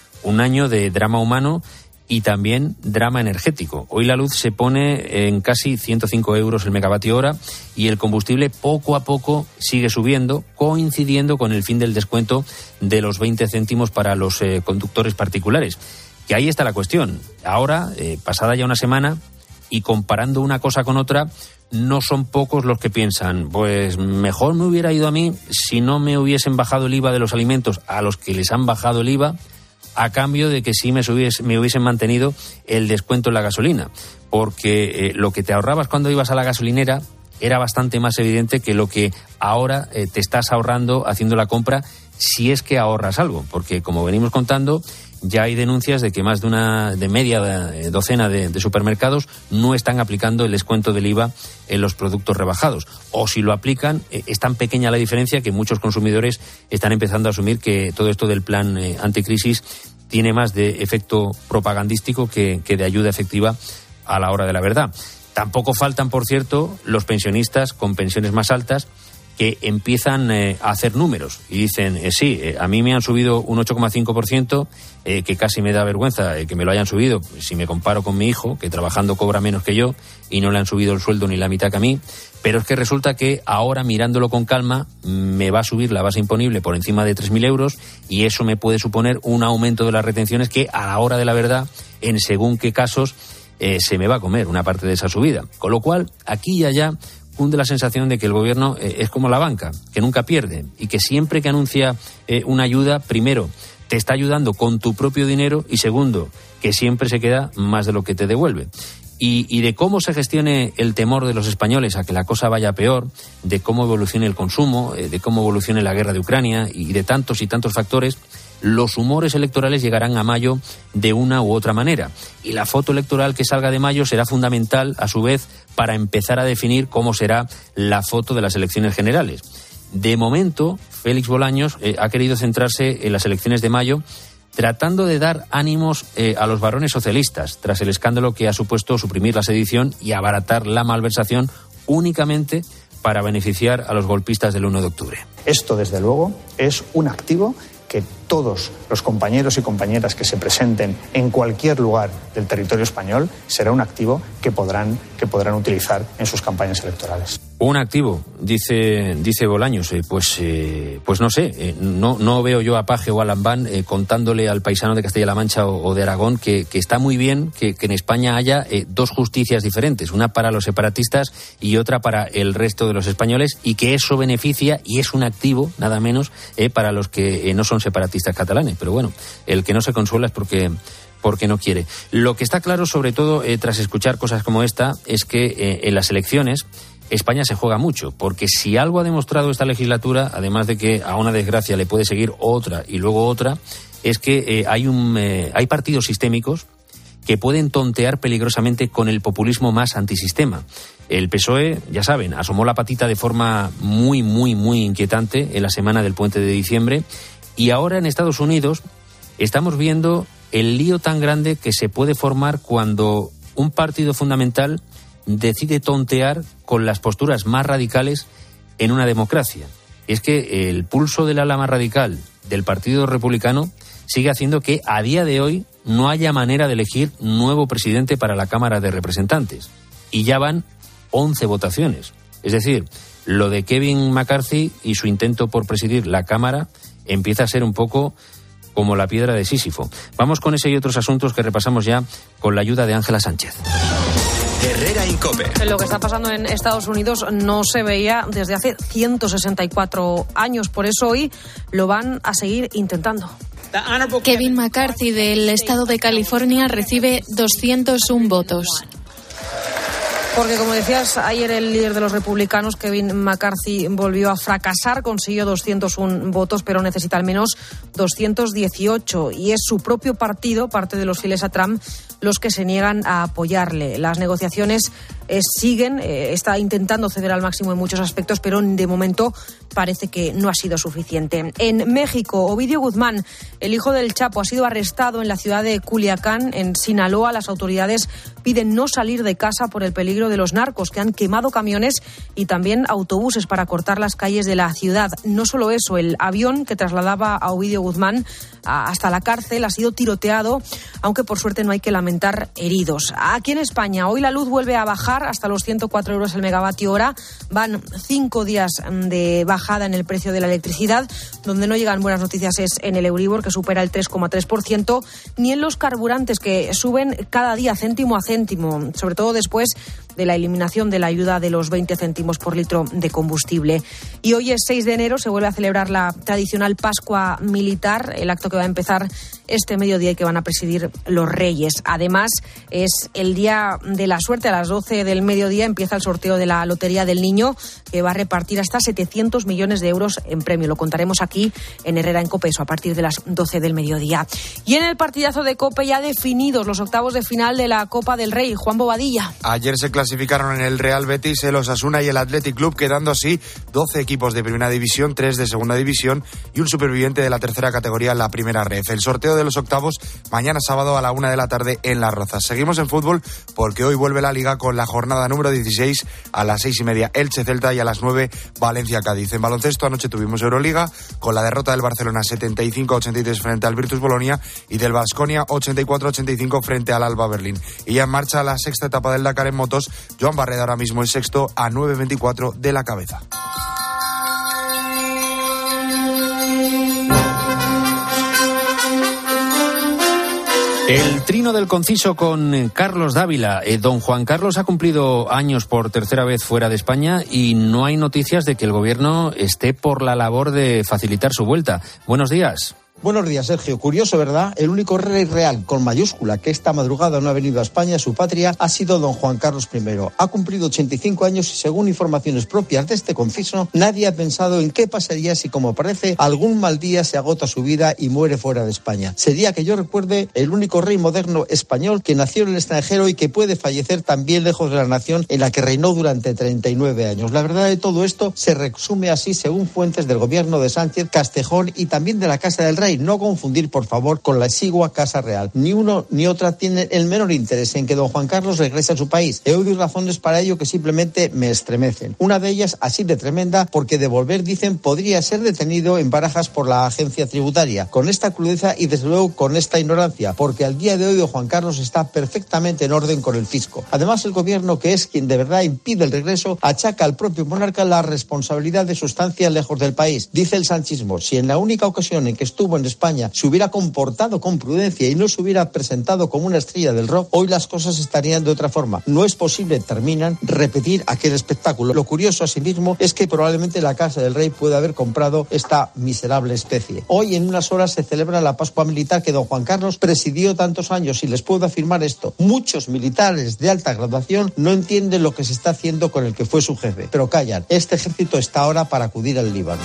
año de drama humano y también drama energético. Hoy la luz se pone en casi 105 euros el megavatio hora y el combustible poco a poco sigue subiendo, coincidiendo con el fin del descuento de los 20 céntimos para los conductores particulares. Que ahí está la cuestión. Ahora, pasada ya una semana y comparando una cosa con otra, no son pocos los que piensan, pues mejor me hubiera ido a mí si no me hubiesen bajado el IVA de los alimentos a los que les han bajado el IVA, a cambio de que sí me hubiesen mantenido el descuento en la gasolina. Porque lo que te ahorrabas cuando ibas a la gasolinera era bastante más evidente que lo que ahora te estás ahorrando haciendo la compra, si es que ahorras algo. Porque, como venimos contando, ya hay denuncias de que más de media docena de supermercados no están aplicando el descuento del IVA en los productos rebajados. O si lo aplican, es tan pequeña la diferencia que muchos consumidores están empezando a asumir que todo esto del plan anticrisis tiene más de efecto propagandístico que de ayuda efectiva a la hora de la verdad. Tampoco faltan, por cierto, los pensionistas con pensiones más altas que empiezan a hacer números y dicen, sí, a mí me han subido un 8,5%, que casi me da vergüenza que me lo hayan subido si me comparo con mi hijo, que trabajando cobra menos que yo y no le han subido el sueldo ni la mitad que a mí, pero es que resulta que ahora, mirándolo con calma, me va a subir la base imponible por encima de 3.000 euros y eso me puede suponer un aumento de las retenciones que, a la hora de la verdad, en según qué casos, se me va a comer una parte de esa subida. Con lo cual, aquí y allá cunde la sensación de que el gobierno es como la banca, que nunca pierde y que siempre que anuncia una ayuda, primero, te está ayudando con tu propio dinero y segundo, que siempre se queda más de lo que te devuelve. y de cómo se gestione el temor de los españoles a que la cosa vaya peor, de cómo evolucione el consumo, de cómo evolucione la guerra de Ucrania y de tantos y tantos factores, los humores electorales llegarán a mayo de una u otra manera. Y la foto electoral que salga de mayo será fundamental, a su vez, para empezar a definir cómo será la foto de las elecciones generales. De momento, Félix Bolaños ha querido centrarse en las elecciones de mayo, tratando de dar ánimos a los varones socialistas, tras el escándalo que ha supuesto suprimir la sedición y abaratar la malversación únicamente para beneficiar a los golpistas del 1 de octubre. Esto, desde luego, es un activo que todos los compañeros y compañeras que se presenten en cualquier lugar del territorio español será un activo que podrán utilizar en sus campañas electorales. Un activo, dice Bolaños, pues no sé, no veo yo a Paje o a Lambán contándole al paisano de Castilla-La Mancha o de Aragón que está muy bien que en España haya dos justicias diferentes, una para los separatistas y otra para el resto de los españoles, y que eso beneficia y es un activo, nada menos, para los que no son separatistas catalanes. Pero bueno, el que no se consuela es porque no quiere. Lo que está claro, sobre todo tras escuchar cosas como esta, es que en las elecciones España se juega mucho, porque si algo ha demostrado esta legislatura, además de que a una desgracia le puede seguir otra y luego otra, es que hay partidos sistémicos que pueden tontear peligrosamente con el populismo más antisistema. El PSOE, ya saben, asomó la patita de forma muy, muy, muy inquietante en la semana del puente de diciembre, y ahora en Estados Unidos estamos viendo el lío tan grande que se puede formar cuando un partido fundamental decide tontear con las posturas más radicales en una democracia. Es que el pulso del ala más radical del Partido Republicano sigue haciendo que a día de hoy no haya manera de elegir nuevo presidente para la Cámara de Representantes. Y ya van 11 votaciones. Es decir, lo de Kevin McCarthy y su intento por presidir la Cámara empieza a ser un poco como la piedra de Sísifo. Vamos con ese y otros asuntos que repasamos ya con la ayuda de Ángela Sánchez. Herrera Incope. Lo que está pasando en Estados Unidos no se veía desde hace 164 años. Por eso hoy lo van a seguir intentando. Kevin McCarthy del estado de California recibe 201 votos. Porque, como decías, ayer el líder de los republicanos, Kevin McCarthy, volvió a fracasar, consiguió 201 votos, pero necesita al menos 218. Y es su propio partido, parte de los fieles a Trump, los que se niegan a apoyarle. Las negociaciones siguen, está intentando ceder al máximo en muchos aspectos, pero de momento parece que no ha sido suficiente. En México, Ovidio Guzmán, el hijo del Chapo, ha sido arrestado en la ciudad de Culiacán, en Sinaloa. Las autoridades piden no salir de casa por el peligro de los narcos, que han quemado camiones y también autobuses para cortar las calles de la ciudad. No solo eso, el avión que trasladaba a Ovidio Guzmán hasta la cárcel ha sido tiroteado, aunque por suerte no hay que lamentar heridos. Aquí en España, hoy la luz vuelve a bajar hasta los 104 euros el megavatio hora. Van 5 días de bajada en el precio de la electricidad. Donde no llegan buenas noticias es en el Euribor, que supera el 3,3%, ni en los carburantes, que suben cada día céntimo a céntimo, sobre todo después de la eliminación de la ayuda de los 20 céntimos por litro de combustible. Y hoy es 6 de enero, se vuelve a celebrar la tradicional Pascua Militar, el acto que va a empezar este mediodía y que van a presidir los Reyes. Además, es el día de la suerte. A las 12 del mediodía empieza el sorteo de la Lotería del Niño, que va a repartir hasta 700 millones de euros en premio. Lo contaremos aquí en Herrera en COPE, a partir de las 12 del mediodía. Y en el partidazo de COPE ya definidos los octavos de final de la Copa del Rey. Juan Bobadilla. Ayer se clasificaron en el Real Betis, el Osasuna y el Athletic Club, quedando así 12 equipos de primera división, 3 de segunda división y un superviviente de la tercera categoría en la primera ref. El sorteo de los octavos mañana sábado a la 1 de la tarde en Las Rozas. Seguimos en fútbol porque hoy vuelve la Liga con la jornada número 16 a las 6:30 Elche-Celta y a las 9 Valencia-Cádiz. En baloncesto anoche tuvimos Euroliga con la derrota del Barcelona 75-83 frente al Virtus Bolonia y del Baskonia 84-85 frente al Alba Berlín. Y ya en marcha la sexta etapa del Dakar en motos. Joan Barreda ahora mismo es sexto a 9:24 de la cabeza. El trino del conciso con Carlos Dávila. Don Juan Carlos ha cumplido años por tercera vez fuera de España y no hay noticias de que el gobierno esté por la labor de facilitar su vuelta. Buenos días. Buenos días, Sergio. Curioso, ¿verdad? El único rey real, con mayúscula, que esta madrugada no ha venido a España, su patria, ha sido don Juan Carlos I. Ha cumplido 85 años y, según informaciones propias de este conciso, nadie ha pensado en qué pasaría si, como parece, algún mal día se agota su vida y muere fuera de España. Sería, que yo recuerde, el único rey moderno español que nació en el extranjero y que puede fallecer también lejos de la nación en la que reinó durante 39 años. La verdad de todo esto se resume así, según fuentes del gobierno de Sánchez, Castejón y también de la Casa del Rey. No confundir, por favor, con la exigua Casa Real. Ni uno ni otra tienen el menor interés en que don Juan Carlos regrese a su país. He oído razones para ello que simplemente me estremecen. Una de ellas, así de tremenda, porque de volver, dicen, podría ser detenido en Barajas por la agencia tributaria. Con esta crudeza y, desde luego, con esta ignorancia, porque al día de hoy don Juan Carlos está perfectamente en orden con el fisco. Además, el gobierno, que es quien de verdad impide el regreso, achaca al propio monarca la responsabilidad de su estancia lejos del país. Dice el sanchismo: si en la única ocasión en que estuvo en España se hubiera comportado con prudencia y no se hubiera presentado como una estrella del rock, hoy las cosas estarían de otra forma. No es posible, terminan, repetir aquel espectáculo. Lo curioso, asimismo, es que probablemente la Casa del Rey puede haber comprado esta miserable especie. Hoy, en unas horas, se celebra la Pascua Militar que don Juan Carlos presidió tantos años, y les puedo afirmar esto: muchos militares de alta graduación no entienden lo que se está haciendo con el que fue su jefe, pero callan. Este ejército está ahora para acudir al Líbano.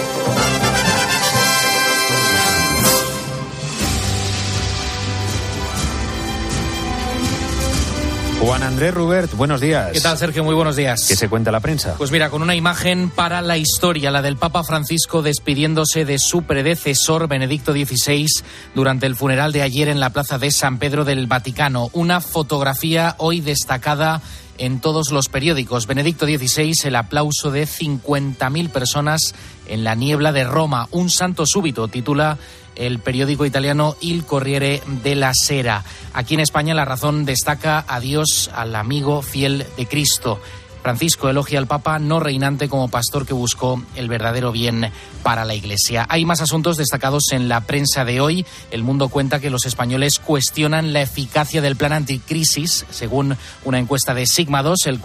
Juan Andrés Rubert, buenos días. ¿Qué tal, Sergio? Muy buenos días. ¿Qué se cuenta la prensa? Pues mira, con una imagen para la historia, la del Papa Francisco despidiéndose de su predecesor, Benedicto XVI, durante el funeral de ayer en la plaza de San Pedro del Vaticano. Una fotografía hoy destacada en todos los periódicos. Benedicto XVI, el aplauso de 50.000 personas en la niebla de Roma. Un santo súbito, titula el periódico italiano Il Corriere della Sera. Aquí en España La Razón destaca: adiós al amigo fiel de Cristo. Francisco elogia al Papa no reinante como pastor que buscó el verdadero bien para la Iglesia. Hay más asuntos destacados en la prensa de hoy. El Mundo cuenta que los españoles cuestionan la eficacia del plan anticrisis. Según una encuesta de Sigma 2, el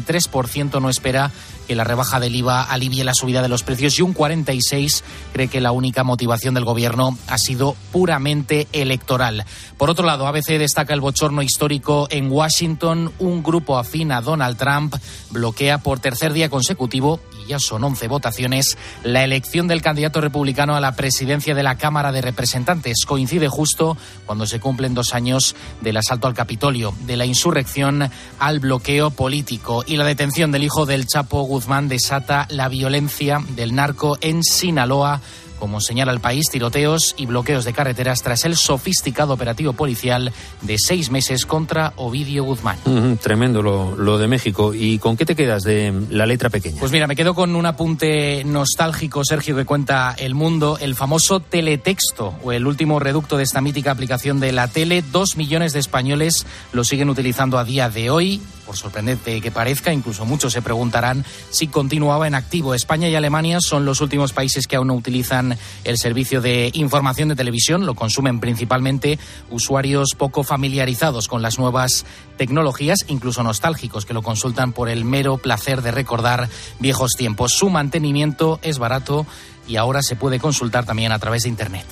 43% no espera que la rebaja del IVA alivie la subida de los precios y un 46% cree que la única motivación del gobierno ha sido puramente electoral. Por otro lado, ABC destaca el bochorno histórico en Washington. Un grupo afín a Donald Trump bloquea por tercer día consecutivo, y ya son 11 votaciones, la elección del candidato republicano a la presidencia de la Cámara de Representantes. Coincide justo cuando se cumplen 2 años del asalto al Capitolio, de la insurrección al bloqueo político. Y la detención del hijo del Chapo Guzmán desata la violencia del narco en Sinaloa. Como señala El País, tiroteos y bloqueos de carreteras tras el sofisticado operativo policial de 6 meses contra Ovidio Guzmán. Tremendo lo de México. ¿Y con qué te quedas de la letra pequeña? Pues mira, me quedo con un apunte nostálgico, Sergio, que cuenta El Mundo: el famoso teletexto, o el último reducto de esta mítica aplicación de la tele. 2 millones de españoles lo siguen utilizando a día de hoy. Por sorprendente que parezca, incluso muchos se preguntarán si continuaba en activo. España y Alemania son los últimos países que aún no utilizan el servicio de información de televisión. Lo consumen principalmente usuarios poco familiarizados con las nuevas tecnologías, incluso nostálgicos, que lo consultan por el mero placer de recordar viejos tiempos. Su mantenimiento es barato y ahora se puede consultar también a través de Internet.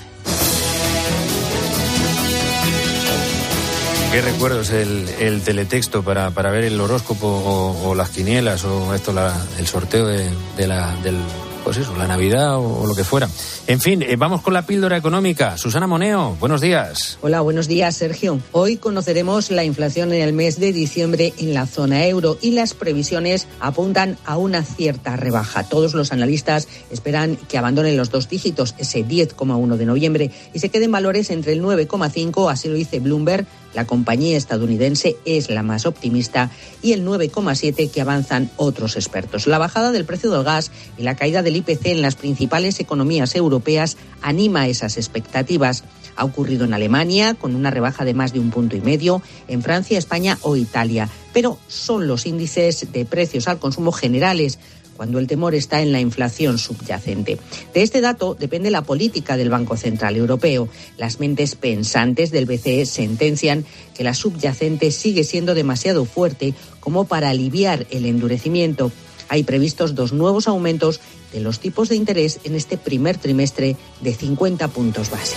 ¿Qué recuerdos el teletexto para ver el horóscopo o las quinielas o el sorteo pues eso, la Navidad o lo que fuera? En fin, vamos con la píldora económica. Susana Moneo, buenos días. Hola, buenos días, Sergio. Hoy conoceremos la inflación en el mes de diciembre en la zona euro y las previsiones apuntan a una cierta rebaja. Todos los analistas esperan que abandonen los 2 dígitos, ese 10,1 de noviembre, y se queden valores entre el 9,5, así lo dice Bloomberg. La compañía estadounidense es la más optimista, y el 9,7 que avanzan otros expertos. La bajada del precio del gas y la caída del IPC en las principales economías europeas anima esas expectativas. Ha ocurrido en Alemania, con una rebaja de más de 1,5 puntos, en Francia, España o Italia. Pero son los índices de precios al consumo generales, cuando el temor está en la inflación subyacente. De este dato depende la política del Banco Central Europeo. Las mentes pensantes del BCE sentencian que la subyacente sigue siendo demasiado fuerte como para aliviar el endurecimiento. Hay previstos 2 nuevos aumentos de los tipos de interés en este primer trimestre de 50 puntos base.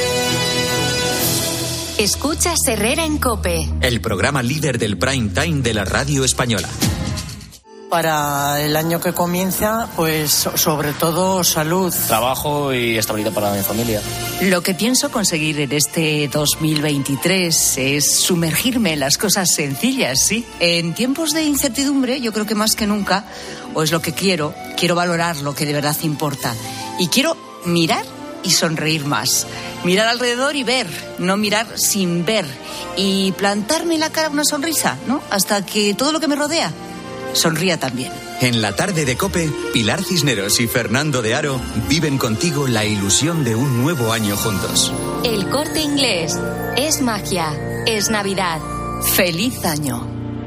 Escuchas Herrera en COPE, el programa líder del prime time de la radio española. Para el año que comienza, pues sobre todo salud. Trabajo y estabilidad para mi familia. Lo que pienso conseguir en este 2023 es sumergirme en las cosas sencillas, ¿sí? En tiempos de incertidumbre, yo creo que más que nunca, o es lo que quiero valorar lo que de verdad importa. Y quiero mirar y sonreír más. Mirar alrededor y ver, no mirar sin ver. Y plantarme en la cara una sonrisa, ¿no? Hasta que todo lo que me rodea sonría también. En la tarde de COPE, Pilar Cisneros y Fernando de Aro viven contigo la ilusión de un nuevo año juntos. El Corte Inglés. Es magia. Es Navidad. ¡Feliz año!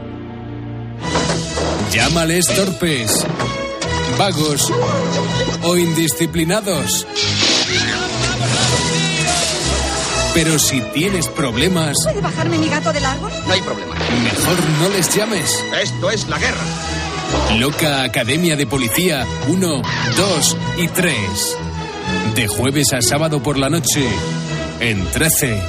Llámales torpes, vagos o indisciplinados. Pero si tienes problemas... ¿Puede bajarme mi gato del árbol? No hay problema. Mejor no les llames. Esto es la guerra. Loca Academia de Policía 1, 2 y 3. De jueves a sábado por la noche, en 13.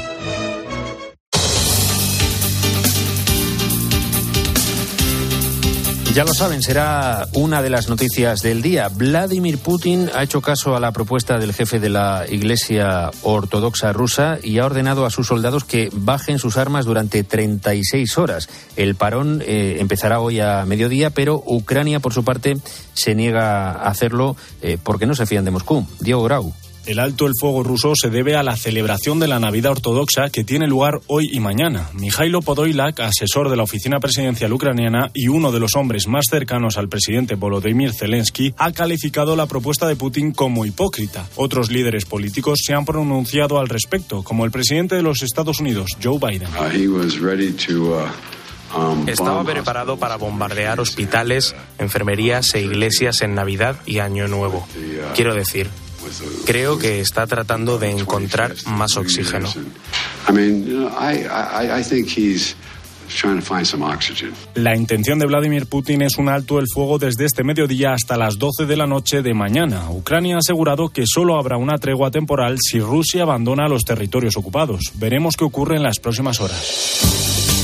Ya lo saben, será una de las noticias del día. Vladimir Putin ha hecho caso a la propuesta del jefe de la Iglesia Ortodoxa rusa y ha ordenado a sus soldados que bajen sus armas durante 36 horas. El parón empezará hoy a mediodía, pero Ucrania, por su parte, se niega a hacerlo porque no se fían de Moscú. Diego Grau. El alto el fuego ruso se debe a la celebración de la Navidad ortodoxa que tiene lugar hoy y mañana. Mijailo Podolyak, asesor de la oficina presidencial ucraniana y uno de los hombres más cercanos al presidente Volodymyr Zelensky, ha calificado la propuesta de Putin como hipócrita. Otros líderes políticos se han pronunciado al respecto, como el presidente de los Estados Unidos, Joe Biden. Estaba preparado para bombardear hospitales, enfermerías e iglesias en Navidad y Año Nuevo. Quiero decir, creo que está tratando de encontrar más oxígeno. La intención de Vladimir Putin es un alto el fuego desde este mediodía hasta las 12 de la noche de mañana. Ucrania ha asegurado que solo habrá una tregua temporal si Rusia abandona los territorios ocupados. Veremos qué ocurre en las próximas horas.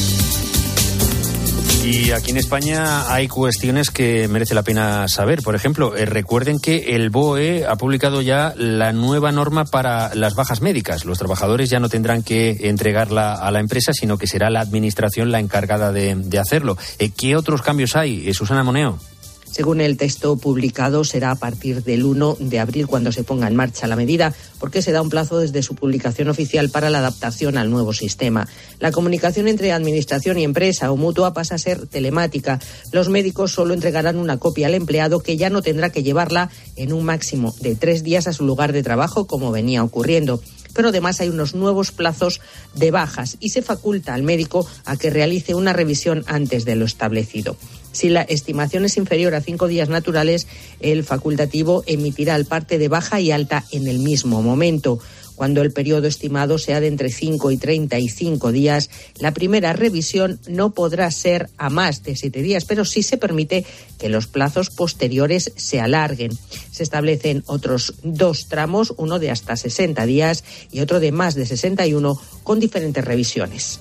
Y aquí en España hay cuestiones que merece la pena saber. Por ejemplo, recuerden que el BOE ha publicado ya la nueva norma para las bajas médicas. Los trabajadores ya no tendrán que entregarla a la empresa, sino que será la administración la encargada de hacerlo. ¿Qué otros cambios hay, Susana Moneo? Según el texto publicado, será a partir del 1 de abril cuando se ponga en marcha la medida, porque se da un plazo desde su publicación oficial para la adaptación al nuevo sistema. La comunicación entre administración y empresa o mutua pasa a ser telemática. Los médicos solo entregarán una copia al empleado, que ya no tendrá que llevarla en un máximo de 3 días a su lugar de trabajo, como venía ocurriendo. Pero además hay unos nuevos plazos de bajas y se faculta al médico a que realice una revisión antes de lo establecido. Si la estimación es inferior a 5 días naturales, el facultativo emitirá el parte de baja y alta en el mismo momento. Cuando el periodo estimado sea de entre 5 y 35 días, la primera revisión no podrá ser a más de 7 días, pero sí se permite que los plazos posteriores se alarguen. Se establecen otros 2 tramos, uno de hasta 60 días y otro de más de 61, con diferentes revisiones.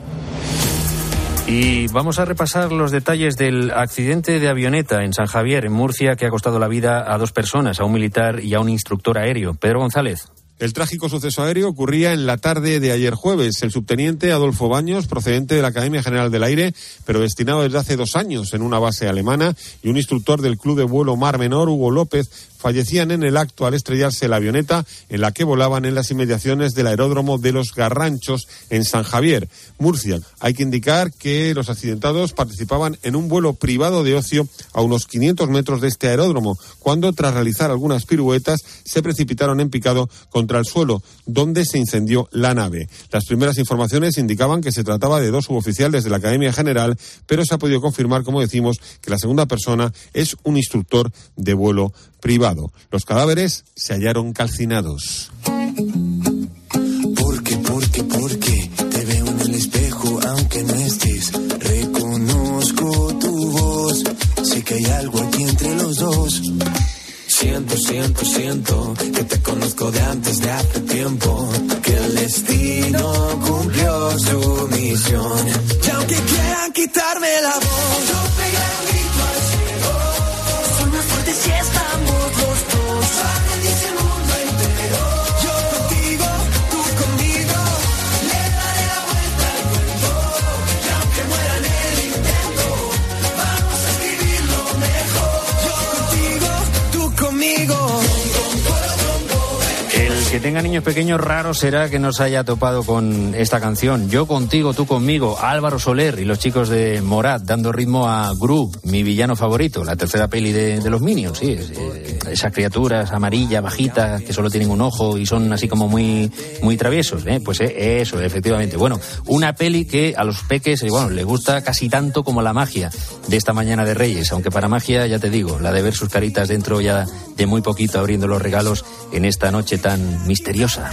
Y vamos a repasar los detalles del accidente de avioneta en San Javier, en Murcia, que ha costado la vida a 2 personas, a un militar y a un instructor aéreo. Pedro González. El trágico suceso aéreo ocurría en la tarde de ayer jueves. El subteniente Adolfo Baños, procedente de la Academia General del Aire, pero destinado desde hace 2 años en una base alemana, y un instructor del Club de Vuelo Mar Menor, Hugo López, fallecían en el acto al estrellarse la avioneta en la que volaban en las inmediaciones del aeródromo de Los Garranchos en San Javier, Murcia. Hay que indicar que los accidentados participaban en un vuelo privado de ocio a unos 500 metros de este aeródromo, cuando tras realizar algunas piruetas se precipitaron en picado contra el suelo, donde se incendió la nave. Las primeras informaciones indicaban que se trataba de 2 suboficiales de la Academia General, pero se ha podido confirmar, como decimos, que la segunda persona es un instructor de vuelo privado. Los cadáveres se hallaron calcinados. Porque te veo en el espejo aunque no estés. Reconozco tu voz, sé que hay algo aquí entre los dos. Siento que te conozco de antes de hace tiempo, que el destino cumplió su misión. Y aunque quieran quitarme la voz, yo pegaré un grito al cielo. Son más fuertes si estamos los dos. Aprendiste el mundo entero. Yo contigo, tú conmigo. Le daré la vuelta al cuento. Y aunque muera en el intento, vamos a escribirlo mejor. Yo contigo, tú conmigo. El que tenga niños pequeños, raro será que no se haya topado con esta canción. Yo contigo, tú conmigo. Álvaro Soler y los chicos de Morat dando ritmo a Gru, mi villano favorito, la tercera peli de los Minions, sí. Esas criaturas amarillas, bajitas, que solo tienen un ojo y son así como muy traviesos, ¿eh? Pues eso, efectivamente. Bueno, una peli que a los peques, les gusta casi tanto como la magia de esta mañana de Reyes, aunque para magia, ya te digo, la de ver sus caritas dentro ya de muy poquito abriendo los regalos en esta noche tan misteriosa.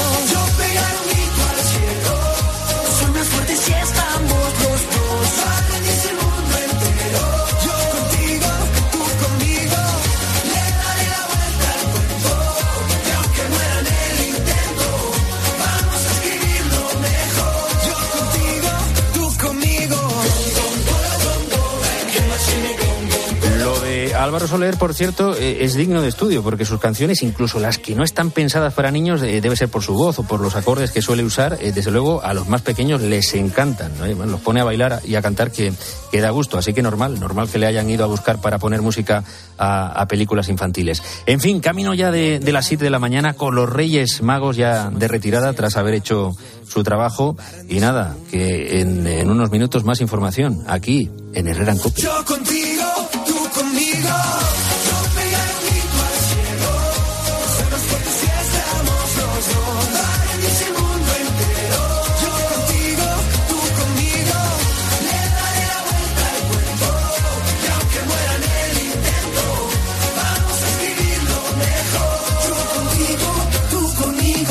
Álvaro Soler, por cierto, es digno de estudio porque sus canciones, incluso las que no están pensadas para niños, debe ser por su voz o por los acordes que suele usar, desde luego a los más pequeños les encantan, ¿no? Bueno, los pone a bailar y a cantar que da gusto, así que normal que le hayan ido a buscar para poner música a películas infantiles. En fin, camino ya de las 7 de la mañana con los Reyes Magos ya de retirada tras haber hecho su trabajo y nada, que en unos minutos más información aquí en Herrera en Cope. Yo contigo, tú conmigo. Yo pegaré un grito al cielo. Somos fuertes si estamos los dos. Aprendiste el mundo entero. Yo contigo, tú conmigo. Le daré la vuelta al cuento. Y aunque muera en el intento, vamos a escribirlo mejor. Yo contigo, tú conmigo.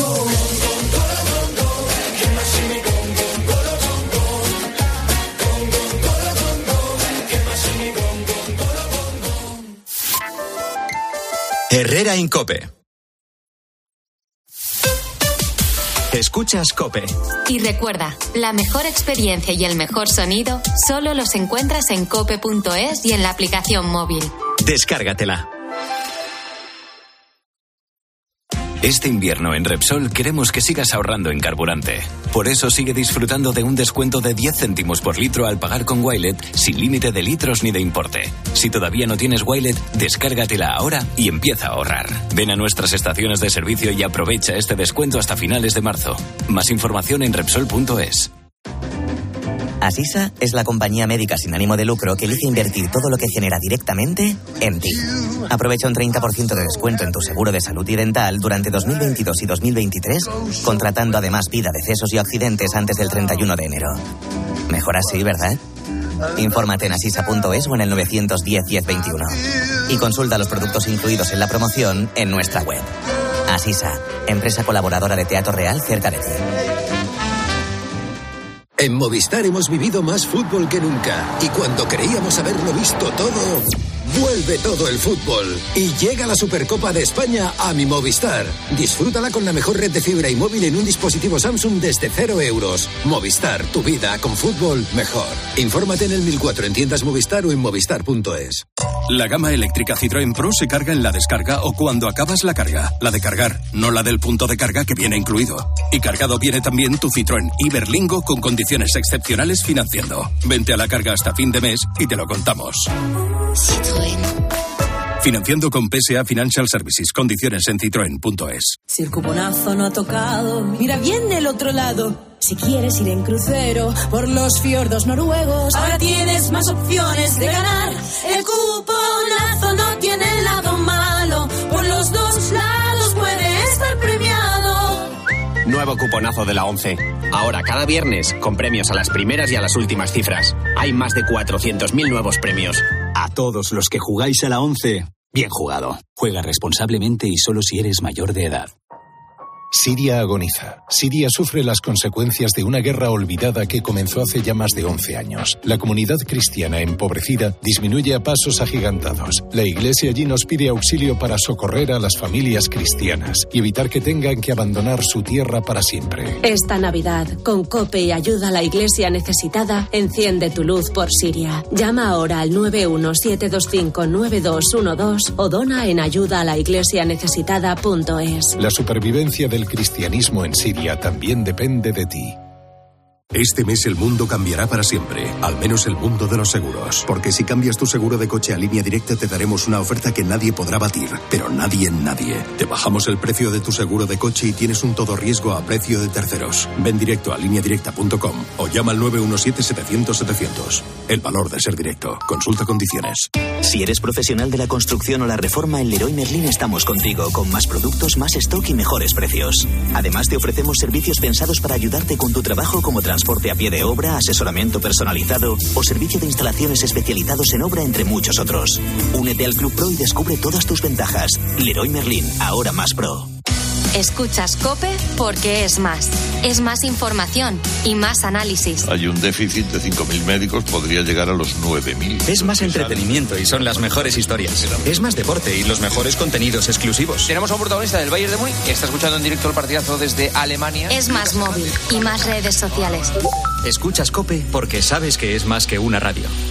Herrera en Cope. Escuchas Cope. Y recuerda, la mejor experiencia y el mejor sonido solo los encuentras en cope.es y en la aplicación móvil. Descárgatela. Este invierno en Repsol queremos que sigas ahorrando en carburante. Por eso sigue disfrutando de un descuento de 10 céntimos por litro al pagar con Wilet sin límite de litros ni de importe. Si todavía no tienes Wilet, descárgatela ahora y empieza a ahorrar. Ven a nuestras estaciones de servicio y aprovecha este descuento hasta finales de marzo. Más información en Repsol.es. Asisa es la compañía médica sin ánimo de lucro que elige invertir todo lo que genera directamente en ti. Aprovecha un 30% de descuento en tu seguro de salud y dental durante 2022 y 2023, contratando además vida, decesos y accidentes antes del 31 de enero. Mejor así, ¿verdad? Infórmate en asisa.es o en el 910-1021. Y consulta los productos incluidos en la promoción en nuestra web. Asisa, empresa colaboradora de Teatro Real cerca de ti. En Movistar hemos vivido más fútbol que nunca. Y cuando creíamos haberlo visto todo, vuelve todo el fútbol. Y llega la Supercopa de España a mi Movistar. Disfrútala con la mejor red de fibra y móvil en un dispositivo Samsung desde 0 euros. Movistar, tu vida con fútbol mejor. Infórmate en el 1004 en tiendas Movistar o en movistar.es. La gama eléctrica Citroën Pro se carga en la descarga o cuando acabas la carga. La de cargar, no la del punto de carga que viene incluido. Y cargado viene también tu Citroën Iberlingo con condiciones excepcionales financiando. Vente a la carga hasta fin de mes y te lo contamos. Citroën. Financiando con PSA Financial Services. Condiciones en citroen.es. Si el cuponazo no ha tocado, mira bien del otro lado. Si quieres ir en crucero por los fiordos noruegos, ahora tienes más opciones de ganar. El cuponazo no tiene lado malo, por los dos lados puede estar premiado. Nuevo cuponazo de la 11. Ahora cada viernes con premios a las primeras y a las últimas cifras. Hay más de 400.000 nuevos premios. A todos los que jugáis a la 11, bien jugado. Juega responsablemente y solo si eres mayor de edad. Siria agoniza. Siria sufre las consecuencias de una guerra olvidada que comenzó hace ya más de 11 años. La comunidad cristiana empobrecida disminuye a pasos agigantados. La Iglesia allí nos pide auxilio para socorrer a las familias cristianas y evitar que tengan que abandonar su tierra para siempre. Esta Navidad, con COPE y ayuda a la Iglesia necesitada, enciende tu luz por Siria. Llama ahora al 917259212 o dona en ayudaalaiglesianecesitada.es. La supervivencia del cristianismo en Siria también depende de ti. Este mes el mundo cambiará para siempre, al menos el mundo de los seguros. Porque si cambias tu seguro de coche a Línea Directa te daremos una oferta que nadie podrá batir. Pero nadie. Te bajamos el precio de tu seguro de coche y tienes un todo riesgo a precio de terceros. Ven directo a lineadirecta.com o llama al 917-700-700. El valor de ser directo. Consulta condiciones. Si eres profesional de la construcción o la reforma, en Leroy Merlin estamos contigo, con más productos, más stock y mejores precios. Además, te ofrecemos servicios pensados para ayudarte con tu trabajo, como transporte a pie de obra, asesoramiento personalizado o servicio de instalaciones especializados en obra, entre muchos otros. Únete al Club Pro y descubre todas tus ventajas. Leroy Merlin, ahora más pro. Escuchas COPE porque es más. Es más información y más análisis. Hay un déficit de 5.000 médicos, podría llegar a los 9.000. Es más entretenimiento y son las mejores historias. Es más deporte y los mejores contenidos exclusivos. Tenemos a un protagonista del Bayern de Múnich que está escuchando en directo el partidazo desde Alemania. Es más móvil y más redes sociales. Escuchas COPE porque sabes que es más que una radio.